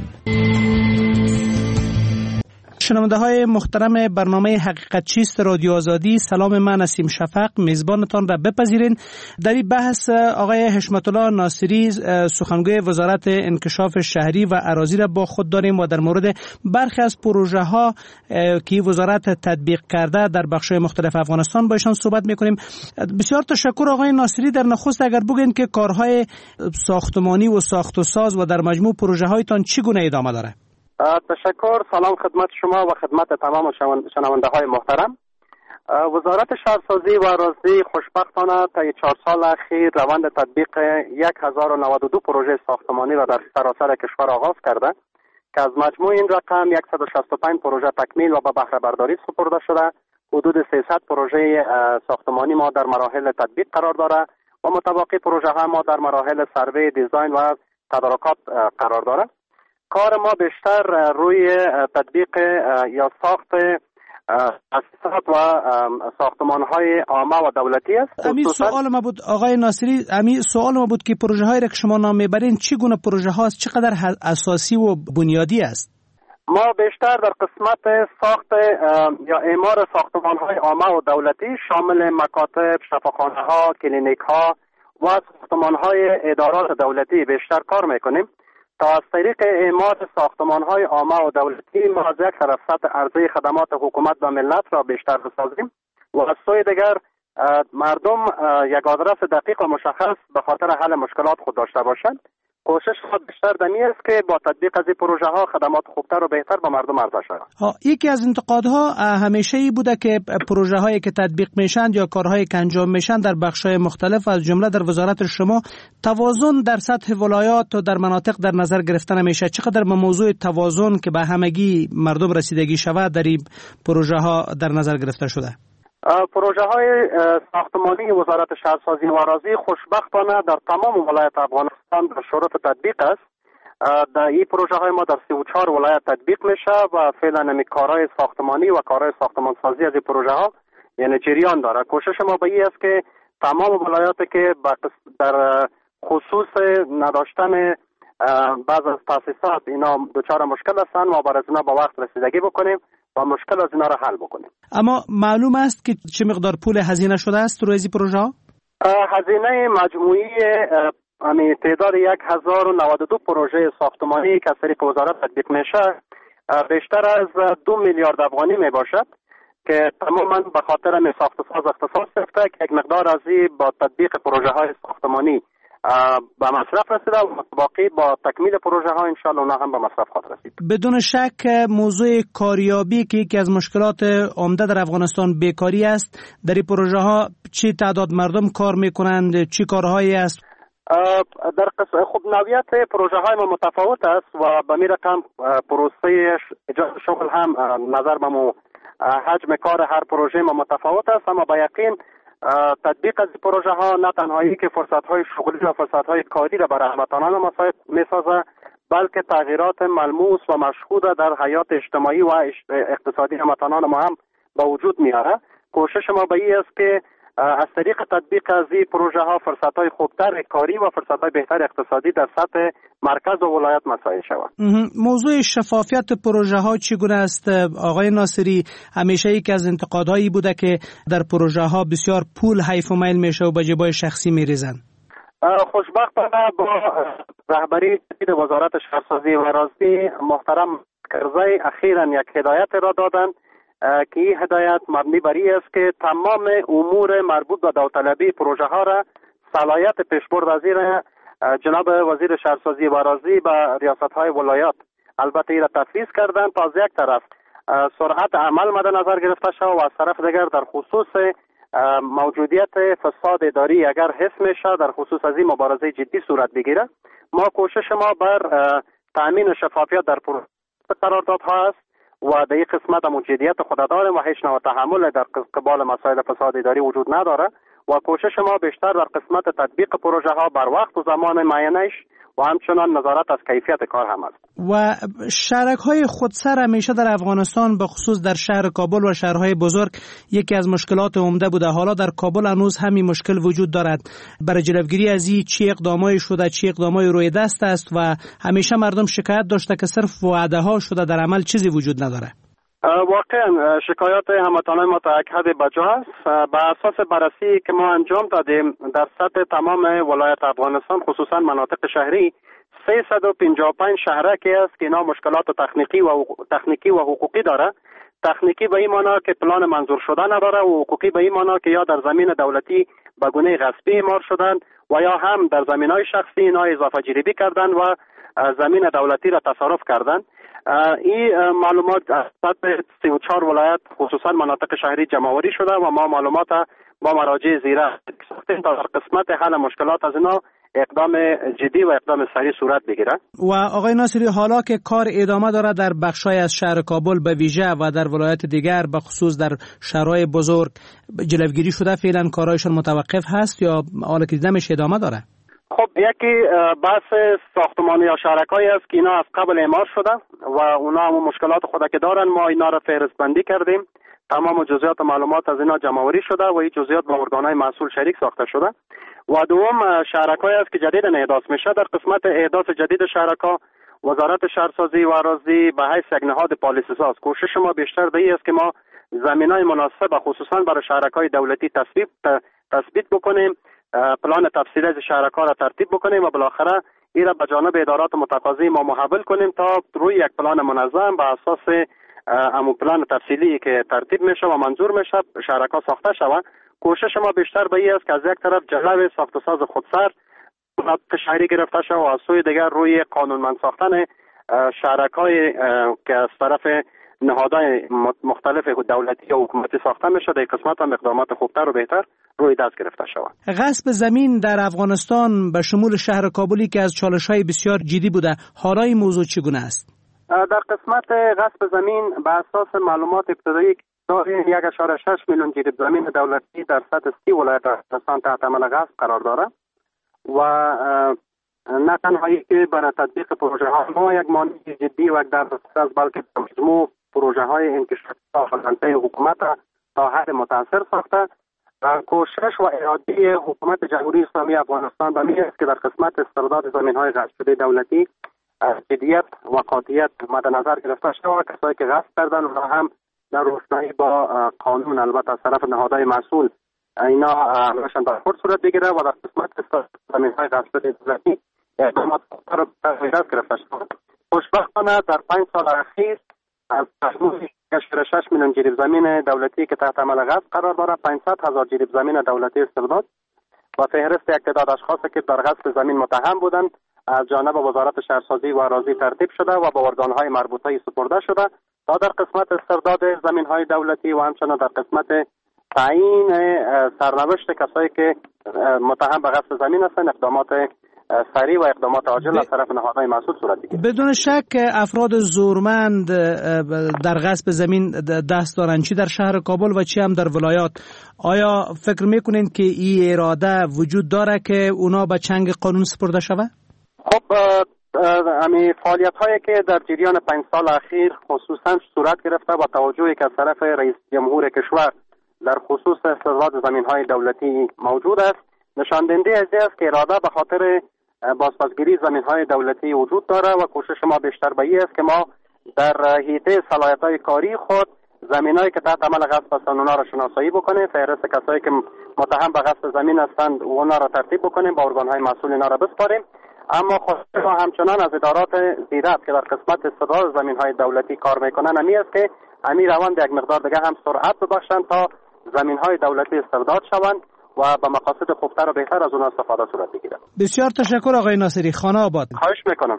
شنونده های محترم برنامه حقیقت چیست رادیو آزادی، سلام، من نسیم شفق میزبانتان را بپذیرین. در این بحث آقای حشمت الله ناصری سخنگوی وزارت انکشاف شهری و اراضی را با خود داریم و در مورد برخی از پروژه ها که وزارت تطبیق کرده در بخش‌های مختلف افغانستان با ایشان صحبت میکنیم. بسیار تشکر آقای ناصری. در نخست اگر بگین که کارهای ساختمانی و ساخت و ساز و در مجموع پروژه هایتان چگونه ادامه داره؟ تشکر. سلام خدمت شما و خدمت تمام شنونده های محترم. وزارت شهرسازی و اراضی خوشبختانه طی 4 سال اخیر روند تطبیق 1092 پروژه ساختمانی را در سراسر کشور آغاز کرده که از مجموع این رقم 165 پروژه تکمیل و به بهره برداری سپرده شده. حدود 300 پروژه ساختمانی ما در مراحل تطبیق قرار داره و متباقی پروژه ها ما در مراحل سروی، دیزاین و تدارکات قرار داره. کار ما بیشتر روی تطبیق یا ساخت تاسیسات و ساختمان‌های عامه و دولتی است. همین سوال ما بود آقای ناصری، همین سوال ما بود که پروژه هایی را که شما نام میبرین چگونه پروژه هاست، چقدر اساسی و بنیادی است؟ ما بیشتر در قسمت ساخت یا اعمار ساختمان‌های عامه و دولتی شامل مکاتب، شفاخانه‌ها، کلینیک‌ها و ساختمان‌های ادارات دولتی بیشتر کار میکنیم. تا از طریق اعمار ساختمان‌های عامه و دولتی ما از یک طرف سطح عرضه خدمات حکومت و ملت را بیشتر بسازیم و از سوی دیگر مردم یک آدرس دقیق و مشخص به خاطر حل مشکلات خود داشته باشند. کوشش خود بیشتر دمی است که با تطبیق از این پروژه ها خدمات خوبتر و بهتر به مردم عرضه شود. یکی از انتقادها همیشه ای بوده که پروژه هایی که تطبیق میشن یا کارهایی که انجام میشن در بخش‌های مختلف از جمله در وزارت شما توازن در سطح ولایات و در مناطق در نظر گرفته نمیشه. چقدر به موضوع توازن که به همگی مردم رسیدگی شود در این پروژه ها در نظر گرفته شده؟ پروژه های ساختمانی وزارت شهرسازی و اراضی خوشبختانه در تمام ولایت افغانستان در شروط تطبیق است. در این پروژه های ما در 34 ولایت تطبیق میشه و فعلا کارهای ساختمانی و کارهای ساختمانسازی از این پروژه ها یعنی جریان داره. کوشش ما به این است که تمام ولایاتی که در خصوص نداشتن بعض از تاسیسات اینا دچار مشکل هستن ما برای اینا با وقت رسیدگی بکنیم و مشکل از اینا را حل بکنیم. اما معلوم است که چه مقدار پول هزینه شده است روی این پروژه ها؟ هزینه مجموعی تعداد 1092 پروژه ساختمانی که از طریق وزارت تطبیق میشه بیشتر از 2 میلیارد افغانی می باشد که تماما به خاطر ساخت و ساز اختصاص گرفته که یک مقدار از با تطبیق پروژه های ساختمانی به مصرف رسیده و باقی با تکمیل پروژه ها انشاءالله اونا هم به مصرف خواهد رسید. بدون شک موضوع کاریابی که یکی از مشکلات عمده در افغانستان بیکاری است، در این پروژه ها چی تعداد مردم کار میکنند، چی کارهایی است؟ در خب نوعیت پروژه های ما متفاوت است و به می رقم پروسه ایجاد شغل هم نظر به حجم کار هر پروژه ما متفاوت است، اما با یقین تطبیق از پروژه ها نه تنهایی که فرصت های شغلی و فرصت های کاری را برای هموطنان می سازه، بلکه تغییرات ملموس و مشهود در حیات اجتماعی و اقتصادی هموطنان ما هم به وجود میاره. کوشش ما به این است که از طریق تطبیق از این پروژه ها فرصت های خوبتر کاری و فرصت های بهتر اقتصادی در سطح مرکز و ولایت مساعد شود. موضوع شفافیت پروژه ها چگونه است آقای ناصری؟ همیشه یک از انتقادهایی بوده که در پروژه ها بسیار پول حیف و میل میشه و به جیبای شخصی میریزن. خوشبختانه با رهبری جدید وزارت شهرسازی و رازی محترم کرزی اخیراً یک هدایت را دادند که این هدایت مبنی بر این است که تمام امور مربوط به داوطلبی پروژه ها را صلاحیت پیشبرد از جناب وزیر شهرسازی و رازی به ریاست های ولایات البته این را تفویض کردند تا از یک طرف سرعت عمل مد نظر گرفته شود و از طرف دیگر در خصوص موجودیت فساد اداری اگر حس میشه در خصوص از این مبارزه جدی صورت بگیره. ما کوشش ما بر تامین شفافیت در پروژه قراردادها است و در این قسمت هم جدیت خود داریم و هیچ نوع تحمل در قبال مسائل فساد اداری وجود نداره و کوشش ما بیشتر در قسمت تطبیق پروژه ها بر وقت و زمان معینش و همچنان نظارت از کیفیت کار هم است. و شرک های خودسر همیشه در افغانستان به خصوص در شهر کابل و شهرهای بزرگ یکی از مشکلات عمده بوده. حالا در کابل هنوز همین مشکل وجود دارد. برای جلوگیری از این چی اقدامای شده، چی اقدامای روی دست است و همیشه مردم شکایت داشته که صرف وعده ها شده در عمل چیزی وجود نداره. واقعا شکایات هموطنان ما تا یک حد بجا است. بر اساس بررسی که ما انجام دادیم در سطح تمام ولایت افغانستان خصوصا مناطق شهری 355 شهرکی است که اینا مشکلات تکنیکی و حقوقی داره. تکنیکی به این معنی که پلان منظور شده نداره و حقوقی به این معنی که یا در زمین دولتی به گونه غصبی اعمار شدن و یا هم در زمینهای شخصی اینا اضافه جریبی کردن و زمین دولتی را تصرف کردن. این معلومات از سطح 34 ولایت خصوصا مناطق شهری جمع‌آوری شده و ما معلومات با مراجع زیره ساختیم تا در قسمت حل مشکلات از اینا اقدام جدی و اقدام سریع صورت بگیره. و آقای ناصری حالا که کار ادامه داره در بخشای از شهر کابل به ویژه و در ولایت دیگر به خصوص در شهرهای بزرگ جلوگیری شده، فعلا کارهایشان متوقف هست یا حالا که دیدمش ادامه داره؟ خب یکی بحث ساختمانی یا شهرکایی است که اینا از قبل اعمار شده و اونا هم مشکلات خود که دارن. ما اینا را فهرست بندی کردیم، تمام جزئیات و معلومات از اینا جمع‌آوری شده و این جزئیات با ارگان‌های مسئول شریک ساخته شده. و دوم شهرکایی است که جدیداً احداث میشه. در قسمت احداث جدید شهرکا وزارت شهرسازی و اراضی به حیث یک نهاد پالیسی ساز کوشش ما بیشتر به این است که ما زمینای مناسب خصوصا برای شهرکای دولتی تثبیت بکنیم، پلان تفصیلی از شهرکا را ترتیب بکنیم و بالاخره این را به جانب ادارات متقاضی ما محول کنیم تا روی یک پلان منظم به اساس همون پلان تفصیلی که ترتیب میشه و منظور میشه شهرکا ساخته شود. کوشش ما بیشتر به این است که از یک طرف جلب ساخت و ساز خودسر شهری گرفته شود و از سوی دیگر روی قانونمند ساختن شهرکای که از طرف نهادهای مختلف دولتی و حکومتی ساخته میشه در قسمت هم اقدامات خوبتر و بهتر روی دست گرفته شود. غصب زمین در افغانستان به شمول شهر کابلی که از چالش‌های بسیار جدی بوده، حالا این موضوع چگونه است؟ در قسمت غصب زمین به اساس معلومات ابتدایی که داریم 1.6 میلیون جریب زمین دولتی در سطح 30 ولایت افغانستان تحت عمل غصب قرار داره و نه تنهایی که برای تطبیق پروژه ها ما یک مانع جدی و در دست بلکه مجموع پروژه های انکشافی حکومت تا حد متاثر ساخته. کوشش و اراده حکومت جمهوری اسلامی افغانستان به این است که در قسمت استرداد زمین های غصب شده دولتی جدیت و قاطعیت مد نظر گرفته شده و کسایی که غصب کردن و هم در روشنایی با قانون البته از طرف نهادهای مسئول اینا همشان در خود صورت بگیره و در قسمت زمین‌های غصب دولتی اقدامات رو پیگیری گرفته شد. خوشبختانه در 5 سال اخیر از مجموع 6 میلیون جریب زمین دولتی که تحت عمل غصب قرار داره 500,000 جریب زمین دولتی استرداد و فهرست یک تعداد اشخاصی که در غصب زمین متهم بودند از جانب وزارت شهرسازی و اراضی ترتیب شده و به ارگان‌های مربوطه سپرده شده تا در قسمت استرداد زمین‌های دولتی و همچنین در قسمت تعیین سرنوشت کسایی که متهم به غصب زمین هستند اقدامات سریع و اقدامات عاجل از طرف نهادهای مسئول صورت بگیرد. بدون شک افراد زورمند در غصب زمین دست دارند، چی در شهر کابل و چی هم در ولایات. آیا فکر میکنین که این اراده وجود داره که اونا به چنگ قانون سپرده شود؟ خب امی فعالیت هایی که در جریان 5 سال اخیر خصوصا صورت گرفته با توجهی که از طرف رئیس جمهور کشور در خصوص استرداد زمین های دولتی موجود است نشان دهنده است که اراده به خاطر بازپسگیری زمین های دولتی وجود داره و کوشش ما بیشتر به این است که ما در حیطه صلاحیت های کاری خود زمین هایی که تحت عمل غصب هستند اونا را شناسایی بکنیم، فهرست کسایی که متهم به غصب زمین هستند اونا را ترتیب بکنیم، با ارگان های مسئول اینا را بسپاریم. اما خواهش ما همچنان از ادارات زیرت که در قسمت استرداد زمین های دولتی کار میکنن همی است که همی روند یک مقدار دیگه هم سرعت ببخشند تا زمین های دولتی استرداد شوند و به مقاصد خوبتر و بهتر از اون استفاده صورت بگیره. بسیار تشکر آقای ناصری. خانه آباد. خواهش میکنم.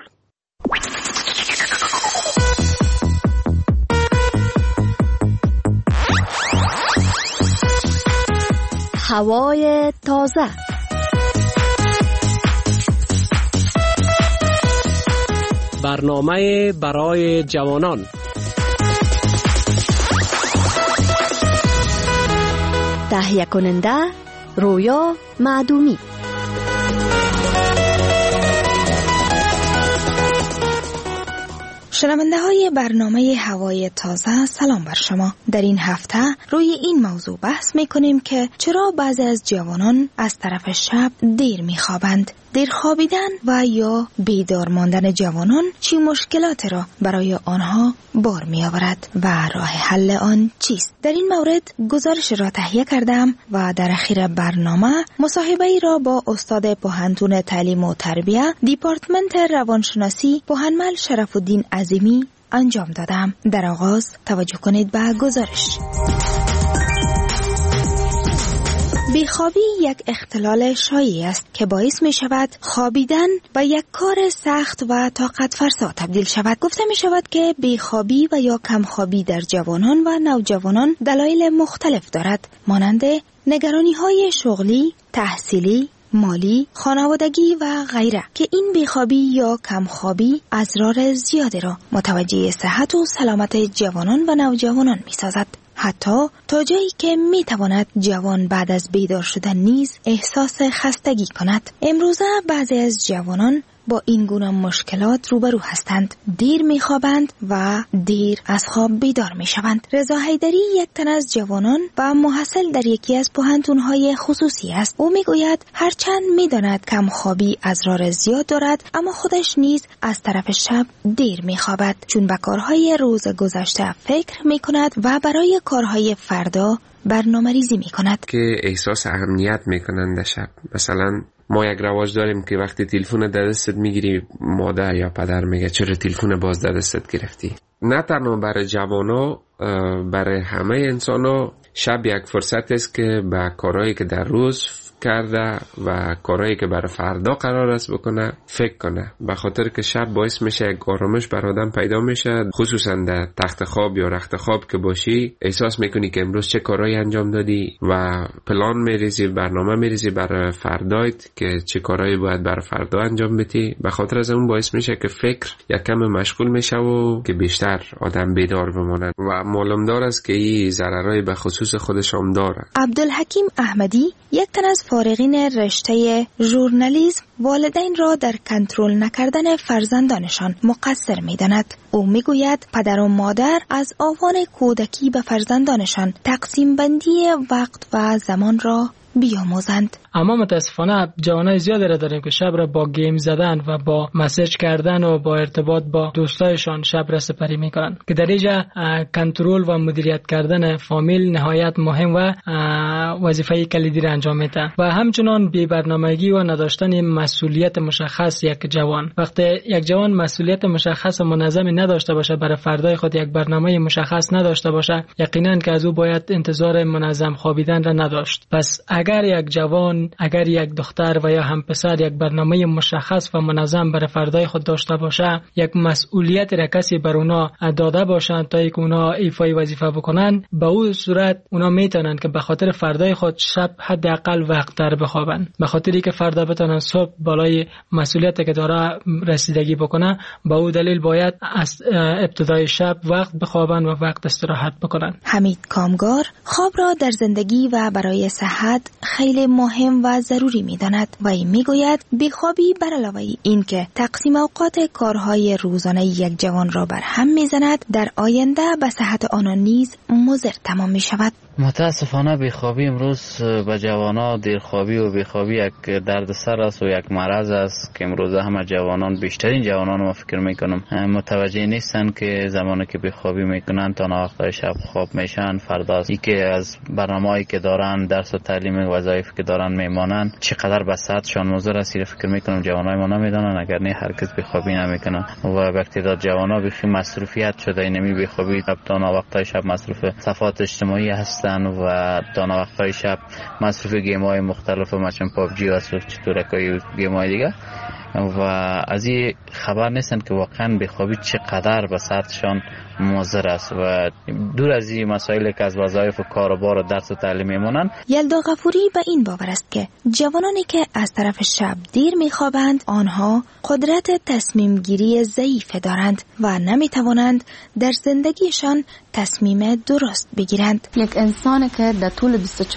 هوای تازه. برنامه برای جوانان. تهیه کننده رویا معدومی. شنونده های برنامه هوای تازه، سلام بر شما. در این هفته روی این موضوع بحث می کنیم که چرا بعضی از جوانان از طرف شب دیر می خوابند. دیر خوابیدن و یا بیدار ماندن جوانان چی مشکلات را برای آنها بار می آورد و راه حل آن چیست؟ در این مورد گزارش را تهیه کردم و در اخیر برنامه مصاحبه را با استاد پوهنتون تعلیم و تربیه دیپارتمنت روانشناسی پوهنمل شرف الدین عظیمی انجام دادم. در آغاز توجه کنید به گزارش. بیخوابی یک اختلال شایع است که باعث می شود خوابیدن به یک کار سخت و طاقت فرسا تبدیل شود. گفته می شود که بیخوابی و یا کمخوابی در جوانان و نوجوانان دلایل مختلف دارد، مانند نگرانی های شغلی، تحصیلی، مالی، خانوادگی و غیره، که این بیخوابی یا کمخوابی اضرار زیادی را متوجه صحت و سلامت جوانان و نوجوانان می سازد. حتی تا جایی که می تواند جوان بعد از بیدار شدن نیز احساس خستگی کند. امروزه بعضی از جوانان با این گونه مشکلات روبرو هستند. دیر می خوابند و دیر از خواب بیدار می شوند. رضا حیدری یک تن از جوانان و محصل در یکی از پوهنتون‌های خصوصی است. او می گوید هرچند می داند کم خوابی اضرار زیاد دارد، اما خودش نیز از طرف شب دیر می خوابد، چون به کارهای روز گذشته فکر می کند و برای کارهای فردا برنامه ریزی می کند. که احساس اهمیت می کنند شب. مثلا ما یک رواج داریم که وقتی تلفن در دستت میگیری مادر یا پدر میگه چرا تلفن باز در دستت گرفتی. نه تنها برای جوانا، برای همه انسانا شب یک فرصت است که به کارهایی که در روز کرده و کارهایی که برای فردا قرار است بکنه فکر کنه، به خاطر که شب باعث میشه یک آرامش بر آدم پیدا میشه. خصوصا در تخت خواب یا رخت خواب که باشی احساس میکنی که امروز چه کارهایی انجام دادی و پلان میریزی، برنامه میریزی برای فردایت که چه کارهایی باید برای فردا انجام بدی. به خاطر از اون باعث میشه که فکر یک کم مشغول میشه و که بیشتر آدم بیدار بمونه و معلوم دار است که این ضررای به خصوص خودش هم داره. عبدالحکیم احمدی یک تن از فارغین رشته ژورنالیسم والدین را در کنترل نکردن فرزندانشان مقصر می‌داند. او میگوید پدر و مادر از آوان کودکی به فرزندانشان تقسیم بندی وقت و زمان را بیاموزند. اما متاسفانه جوانای زیادی را داریم که شب را با گیم زدن و با مسیج کردن و با ارتباط با دوستایشان شب را سپری میکنن که در اینجا کنترل و مدیریت کردن فامیل نهایت مهم و وظیفه کلیدی را انجام میده و همچنان بی برنامگی و نداشتن مسئولیت مشخص یک جوان. وقتی یک جوان مسئولیت مشخص و منظمی نداشته باشه، برای فردای خود یک برنامه مشخص نداشته باشه، یقینا که از او باید انتظار منظم خوابیدن را نداشت. پس اگر یک جوان، اگر یک دختر و یا هم پسر یک برنامه مشخص و منظم برای فردای خود داشته باشه، یک مسئولیت را کسی بر اونا داده باشند تا اینکه اونا ایفای وظیفه بکنن، به اون صورت اونا میتونن که به خاطر فردای خود شب حداقل وقت تر بخوابن، به خاطر اینکه فردا بتونن صبح بالای مسئولیتی که داره رسیدگی بکنه. به اون دلیل باید از ابتدای شب وقت بخوابن و وقت استراحت بکنن. حمید کامگار خواب را در زندگی و برای صحت خیلی مهم و ضروری می‌داند و این میگوید بیخوابی بر علاوه این که تقسیم اوقات کارهای روزانه یک جوان را بر هم میزند، در آینده به صحت آنان نیز مضر تمام می‌شود. متاسفانه بیخوابی امروز به جوانا، دیرخوابی و بیخوابی یک دردسر است و یک مرض است که امروز همه جوانان، بیشترین جوانان ما فکر میکنم متوجه نیستن که زمانی که بیخوابی میکنن تا وقتای شب خواب میشن، فردا ای که از برنامه‌ای که دارن، درس و تعلیم و وظایفی که دارن میمانن چقدر به صحتشان مضر است. فکر میکنم جوانای ما نمیدونن، اگر نه هرگز بیخوابی نمیکنن و به اقتضاء جوانا بیخی مصروفیت شده. اینمی بیخوابی تا وقتای شب مصروف صفحات اجتماعی هستن و تا وقتای شب مصروف گیم‌های مختلف مثل پابجی و چطورکای گیم‌های دیگه و از این خبر نیستن که واقعا بیخوابی چقدر به صحتشان مضر است و دور از این مسائلی که از وظایف و کار و بار و درس و تعلیم میمونن. یلدا غفوری به این باور است که جوانانی که از طرف شب دیر میخوابند آنها قدرت تصمیم گیری ضعیف دارند و نمیتوانند در زندگیشان تصمیم درست بگیرند. یک انسانی که در طول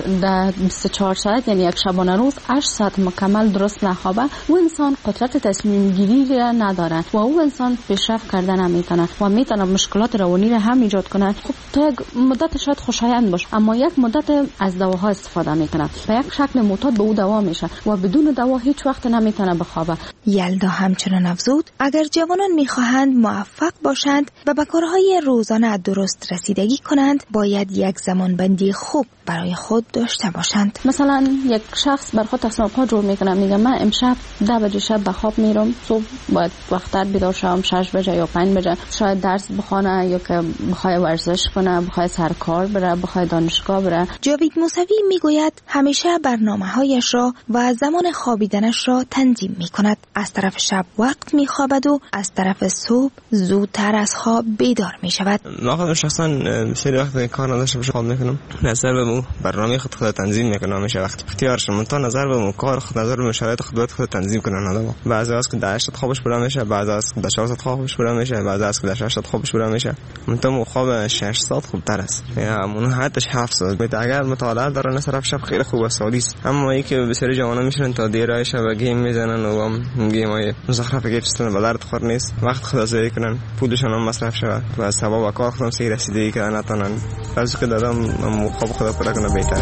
24 ساعت یعنی یک شبانه روز 8 ساعت مکمل درست نخوابه، او انسان قدرت تصمیم گیری را نداره و او انسان پیشرفت کردن نمیتونه و میتونه مشکلات روانی را هم ایجاد کنه. خب تا یک مدت شاید خوشایند باشه، اما یک مدت از دواها استفاده میکنه، به یک شکل معتاد به او دوا میشه و بدون دوا هیچ وقت نمیتونه بخوابه. یلدا همچنان افزود اگر جوانان میخواهند موفق باشند و به کارهای روزانه درست رسیدگی کنند، باید یک زمانبندی خوب برای خود داشته باشند. مثلا یک شخص بر خود تصمیم جور میکنه، میگه من امشب 10 بجه شب به خواب میرم، صبح باید وقتاً بیدار شوم 6 بجه یا 5 بجه، شاید درس بخونه یا که بخواد ورزش کنه، بخواد سرکار بره، بخواد دانشگاه بره. جاوید موسوی میگوید همیشه برنامه‌هایش را و زمان خوابیدنش را تنظیم میکند. از طرف شب وقت میخوابد و از طرف صبح زودتر از خواب بیدار میشود. من خودم شخصا خیلی وقت کار نداشته باشم خواب میکنم، نظر به برنامه خود تنظیم میکنم، همیشه وقت اختیارش من تا نظر به کار خود، نظر به شرایط خود تنظیم کنن آدم. بعضی وقت که 8 ساعت خوابش بلند میشه، بعضی وقت که 4 ساعت خوابش بلند میشه، بعضی وقت که 6 ساعت خوابش بلند میشه. منتها خواب 6 ساعت خوبتر است، یا اون حدش 7 ساعت. اگر مطالعه دارن صرف شب خیلی خوب است سالیس، اما ای که بسیاری جوانا میشن تا دیر شب گیم میزنن و گیمای مزخرف که چستن بلارت خور نیست، وقت خدا ضایع کنن، پولشون هم مصرف شود و سبب کار خودم سیر رسیدگی کردن نتونن. از که دادم خواب خدا پر کنه بهتره.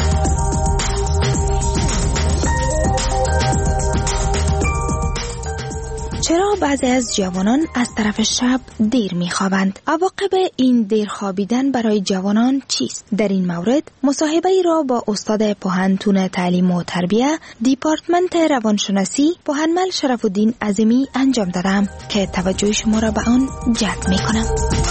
چرا بعضی از جوانان از طرف شب دیر میخوابند؟ عواقب این دیر خوابیدن برای جوانان چیست؟ در این مورد مصاحبه ای را با استاد پوهنتون تعلیم و تربیه دیپارتمنت روانشناسی پوهنمل شرف الدین عظیمی انجام دادم که توجه شما را به آن جلب میکنم.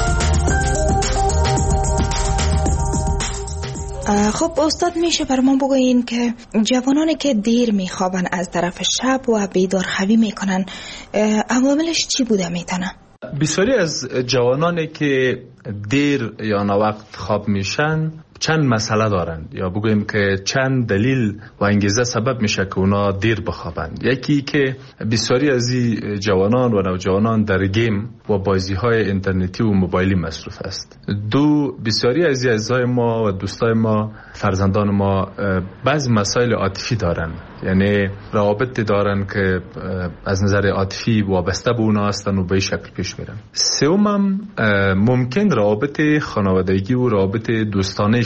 خب استاد، میشه برام بگوین که جوانانی که دیر میخوابن از طرف شب و بیدار خوابی میکنن عواملش چی بوده میتونه؟ بسیاری از جوانانی که دیر یا ناوقت خواب میشن چند مسئله دارن، یا بگویم که چند دلیل و انگیزه سبب میشه که اونا دیر بخوابند. یکی که بسیاری از این جوانان و نوجوانان در گیم و بازی های اینترنتی و موبایلی مصروف است. دو، بسیاری از اعضای ما و دوستای ما، فرزندان ما بعضی مسائل عاطفی دارن، یعنی روابطی دارن که از نظر عاطفی وابسته به اونا هستن و به این شکل پیش میرن. سومم ممکن روابط خانوادگی و روابط دوستانه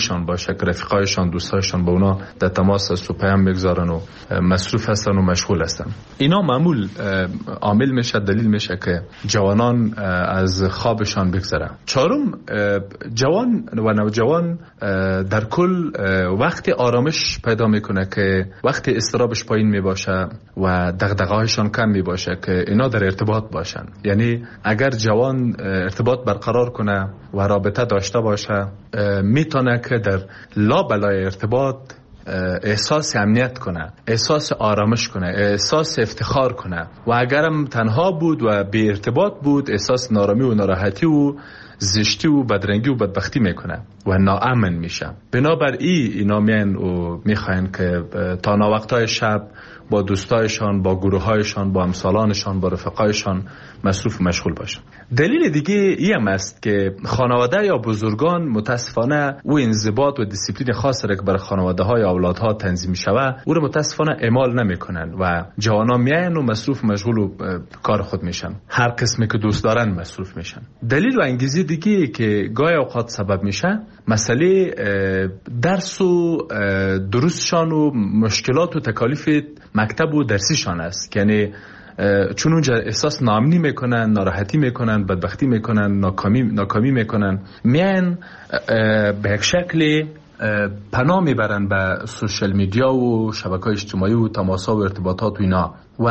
اطرافیشان باشه که رفیقایشان دوستایشان با اونا در تماس است و پیام میگذارن و مصروف هستن و مشغول هستن. اینا معمول عامل میشه، دلیل میشه که جوانان از خوابشان بگذرن. چهارم، جوان و نوجوان در کل وقتی آرامش پیدا میکنه که وقتی استرابش پایین میباشه و دغدغه‌هایشان کم میباشه که اینا در ارتباط باشن. یعنی اگر جوان ارتباط برقرار کنه و رابطه داشته باشه میتونه که در لابلای ارتباط احساس امنیت کنه، احساس آرامش کنه، احساس افتخار کنه و اگرم تنها بود و بی ارتباط بود احساس نارامی و ناراحتی و زشتی و بدرنگی و بدبختی میکنه و ناامن میشه. بنابراین اینا میان و میخواین که تا ناوقتای شب با دوستایشان، با گروهایشان، با امثالانشان، با رفقایشان مصروف و مشغول باشن. دلیل دیگه این است که خانواده یا بزرگان متاسفانه او انضباط و دیسیپلین خاصی را که برای خانواده های اولادها تنظیم شوه او را متاسفانه اعمال نمیکنن و جوانان میاین و مصروف و مشغول و کار خود میشن. هر قسمی که دوست دارن مصروف میشن. دلیل و انگیزه دیگه که گاهی اوقات سبب میشه مسئله درس و دروسشان و مشکلات و تکالیف مکتب و درسیشان است. یعنی چون اونجا احساس ناامنی میکنن، ناراحتی میکنن، بدبختی میکنن، ناکامی میکنن، میان به یک شکل پناه میبرن به سوشل میدیا و شبکه‌های اجتماعی و تماس‌ها و ارتباطات و اینا و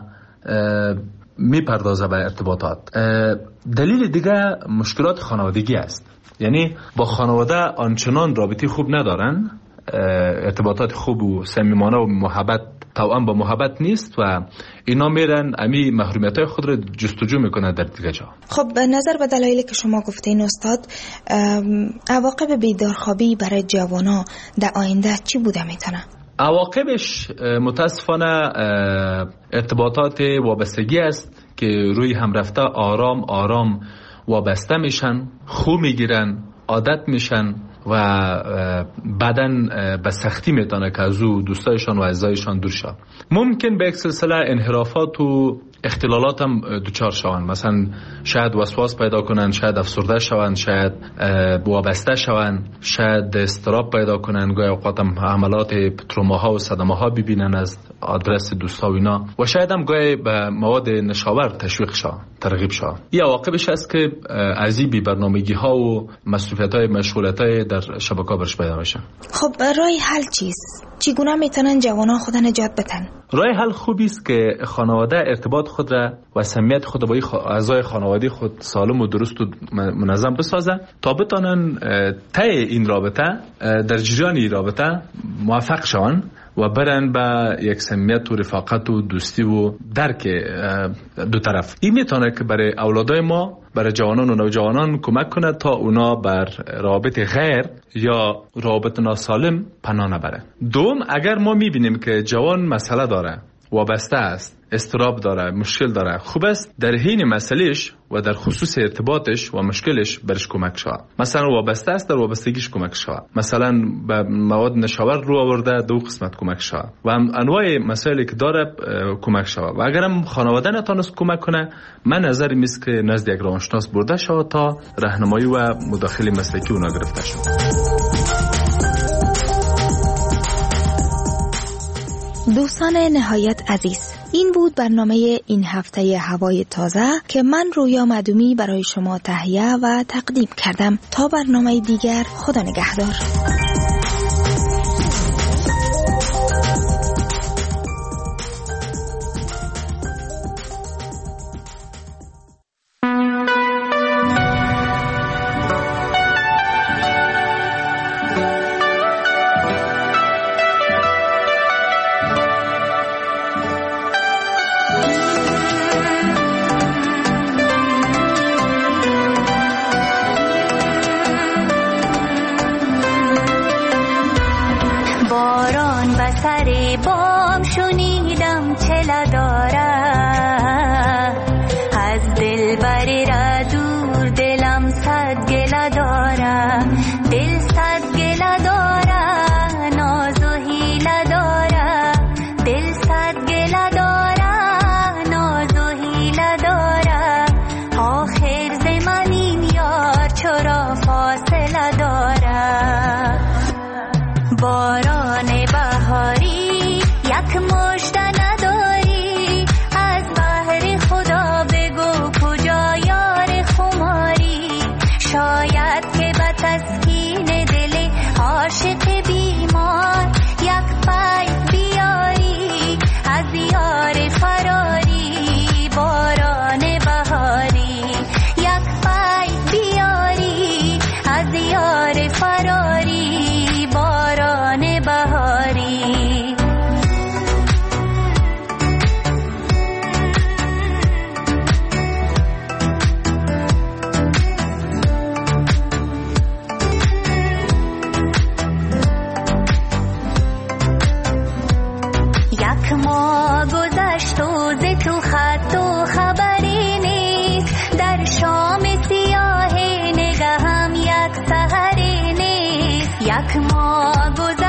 میپردازه به ارتباطات. دلیل دیگه مشکلات خانوادگی است. یعنی با خانواده آنچنان رابطه خوب ندارن، ارتباطات خوب و صمیمانه و محبت توأم با محبت نیست و اینا میرن امی محرومیت‌های خود رو جستجو میکنن در دیگه جا. خب به نظر به دلایلی که شما گفتین استاد، عواقب بیدارخوابی برای جوانا در آینده چی بوده میتونه؟ عواقبش متاسفانه ارتباطات وابستگی است که روی هم رفته آرام آرام وابسته میشن، خو میگیرن، عادت میشن و بعدن به سختی میتونه که از او دوستایشان و اعزایشان دور شد. ممکن به یک سلسله انحرافات و اختلالات هم دوچار شوند. مثلا شاید وسواس پیدا کنن، شاید افسرده شوند، شاید وابسته شوند، شاید استراب پیدا کنن، گاهی اوقات هم حملات تروماها و صدمه‌ها ببینن از آدرس دوستا و اینا و شاید هم گاهی به مواد نشاور تشویق شوند، ترغیب شوند. این عواقبش است که از این بی‌برنامگی‌ها و مصروفیت‌های مشغولیت‌های در شبکه‌ها برش پیدا میشن. خب راه حل چیست؟ چگونه میتونن جوانان خود نجات بدن؟ راه حل خوبی است که خانواده ارتباط خود را و صمیمیت خود با اعضای خانواده خود سالم و درست و منظم بسازه تا بتونن طی این رابطه در جریان این رابطه موفق شوند و برن به یک صمیمیت و رفاقت و دوستی و درک دو طرف. این میتونه که برای اولادای ما، برای جوانان و نوجوانان کمک کنه تا اونا بر رابط غیر یا رابط ناسالم پناه نبره. دوم، اگر ما میبینیم که جوان مسئله داره، وابسته است، استراب داره، مشکل داره، خوب است در حین مسئلهش و در خصوص ارتباطش و مشکلش برش کمک شود. مثلا وابسته است، در وابستگیش کمک شود. مثلا به مواد نشاور رو آورده، دو قسمت کمک شود و انواع مسائلی که داره کمک شود. و اگرم خانواده نتونست کمک کنه، من نظری میست که نزد یک روانشناس برده شود تا راهنمایی و مداخله مسلکی اونا گرفته شود. دوستان نهایت عزیز، این بود برنامه این هفته هوای تازه که من رویا معدومی برای شما تهیه و تقدیم کردم. تا برنامه دیگر، خدا نگهدار. یک ماه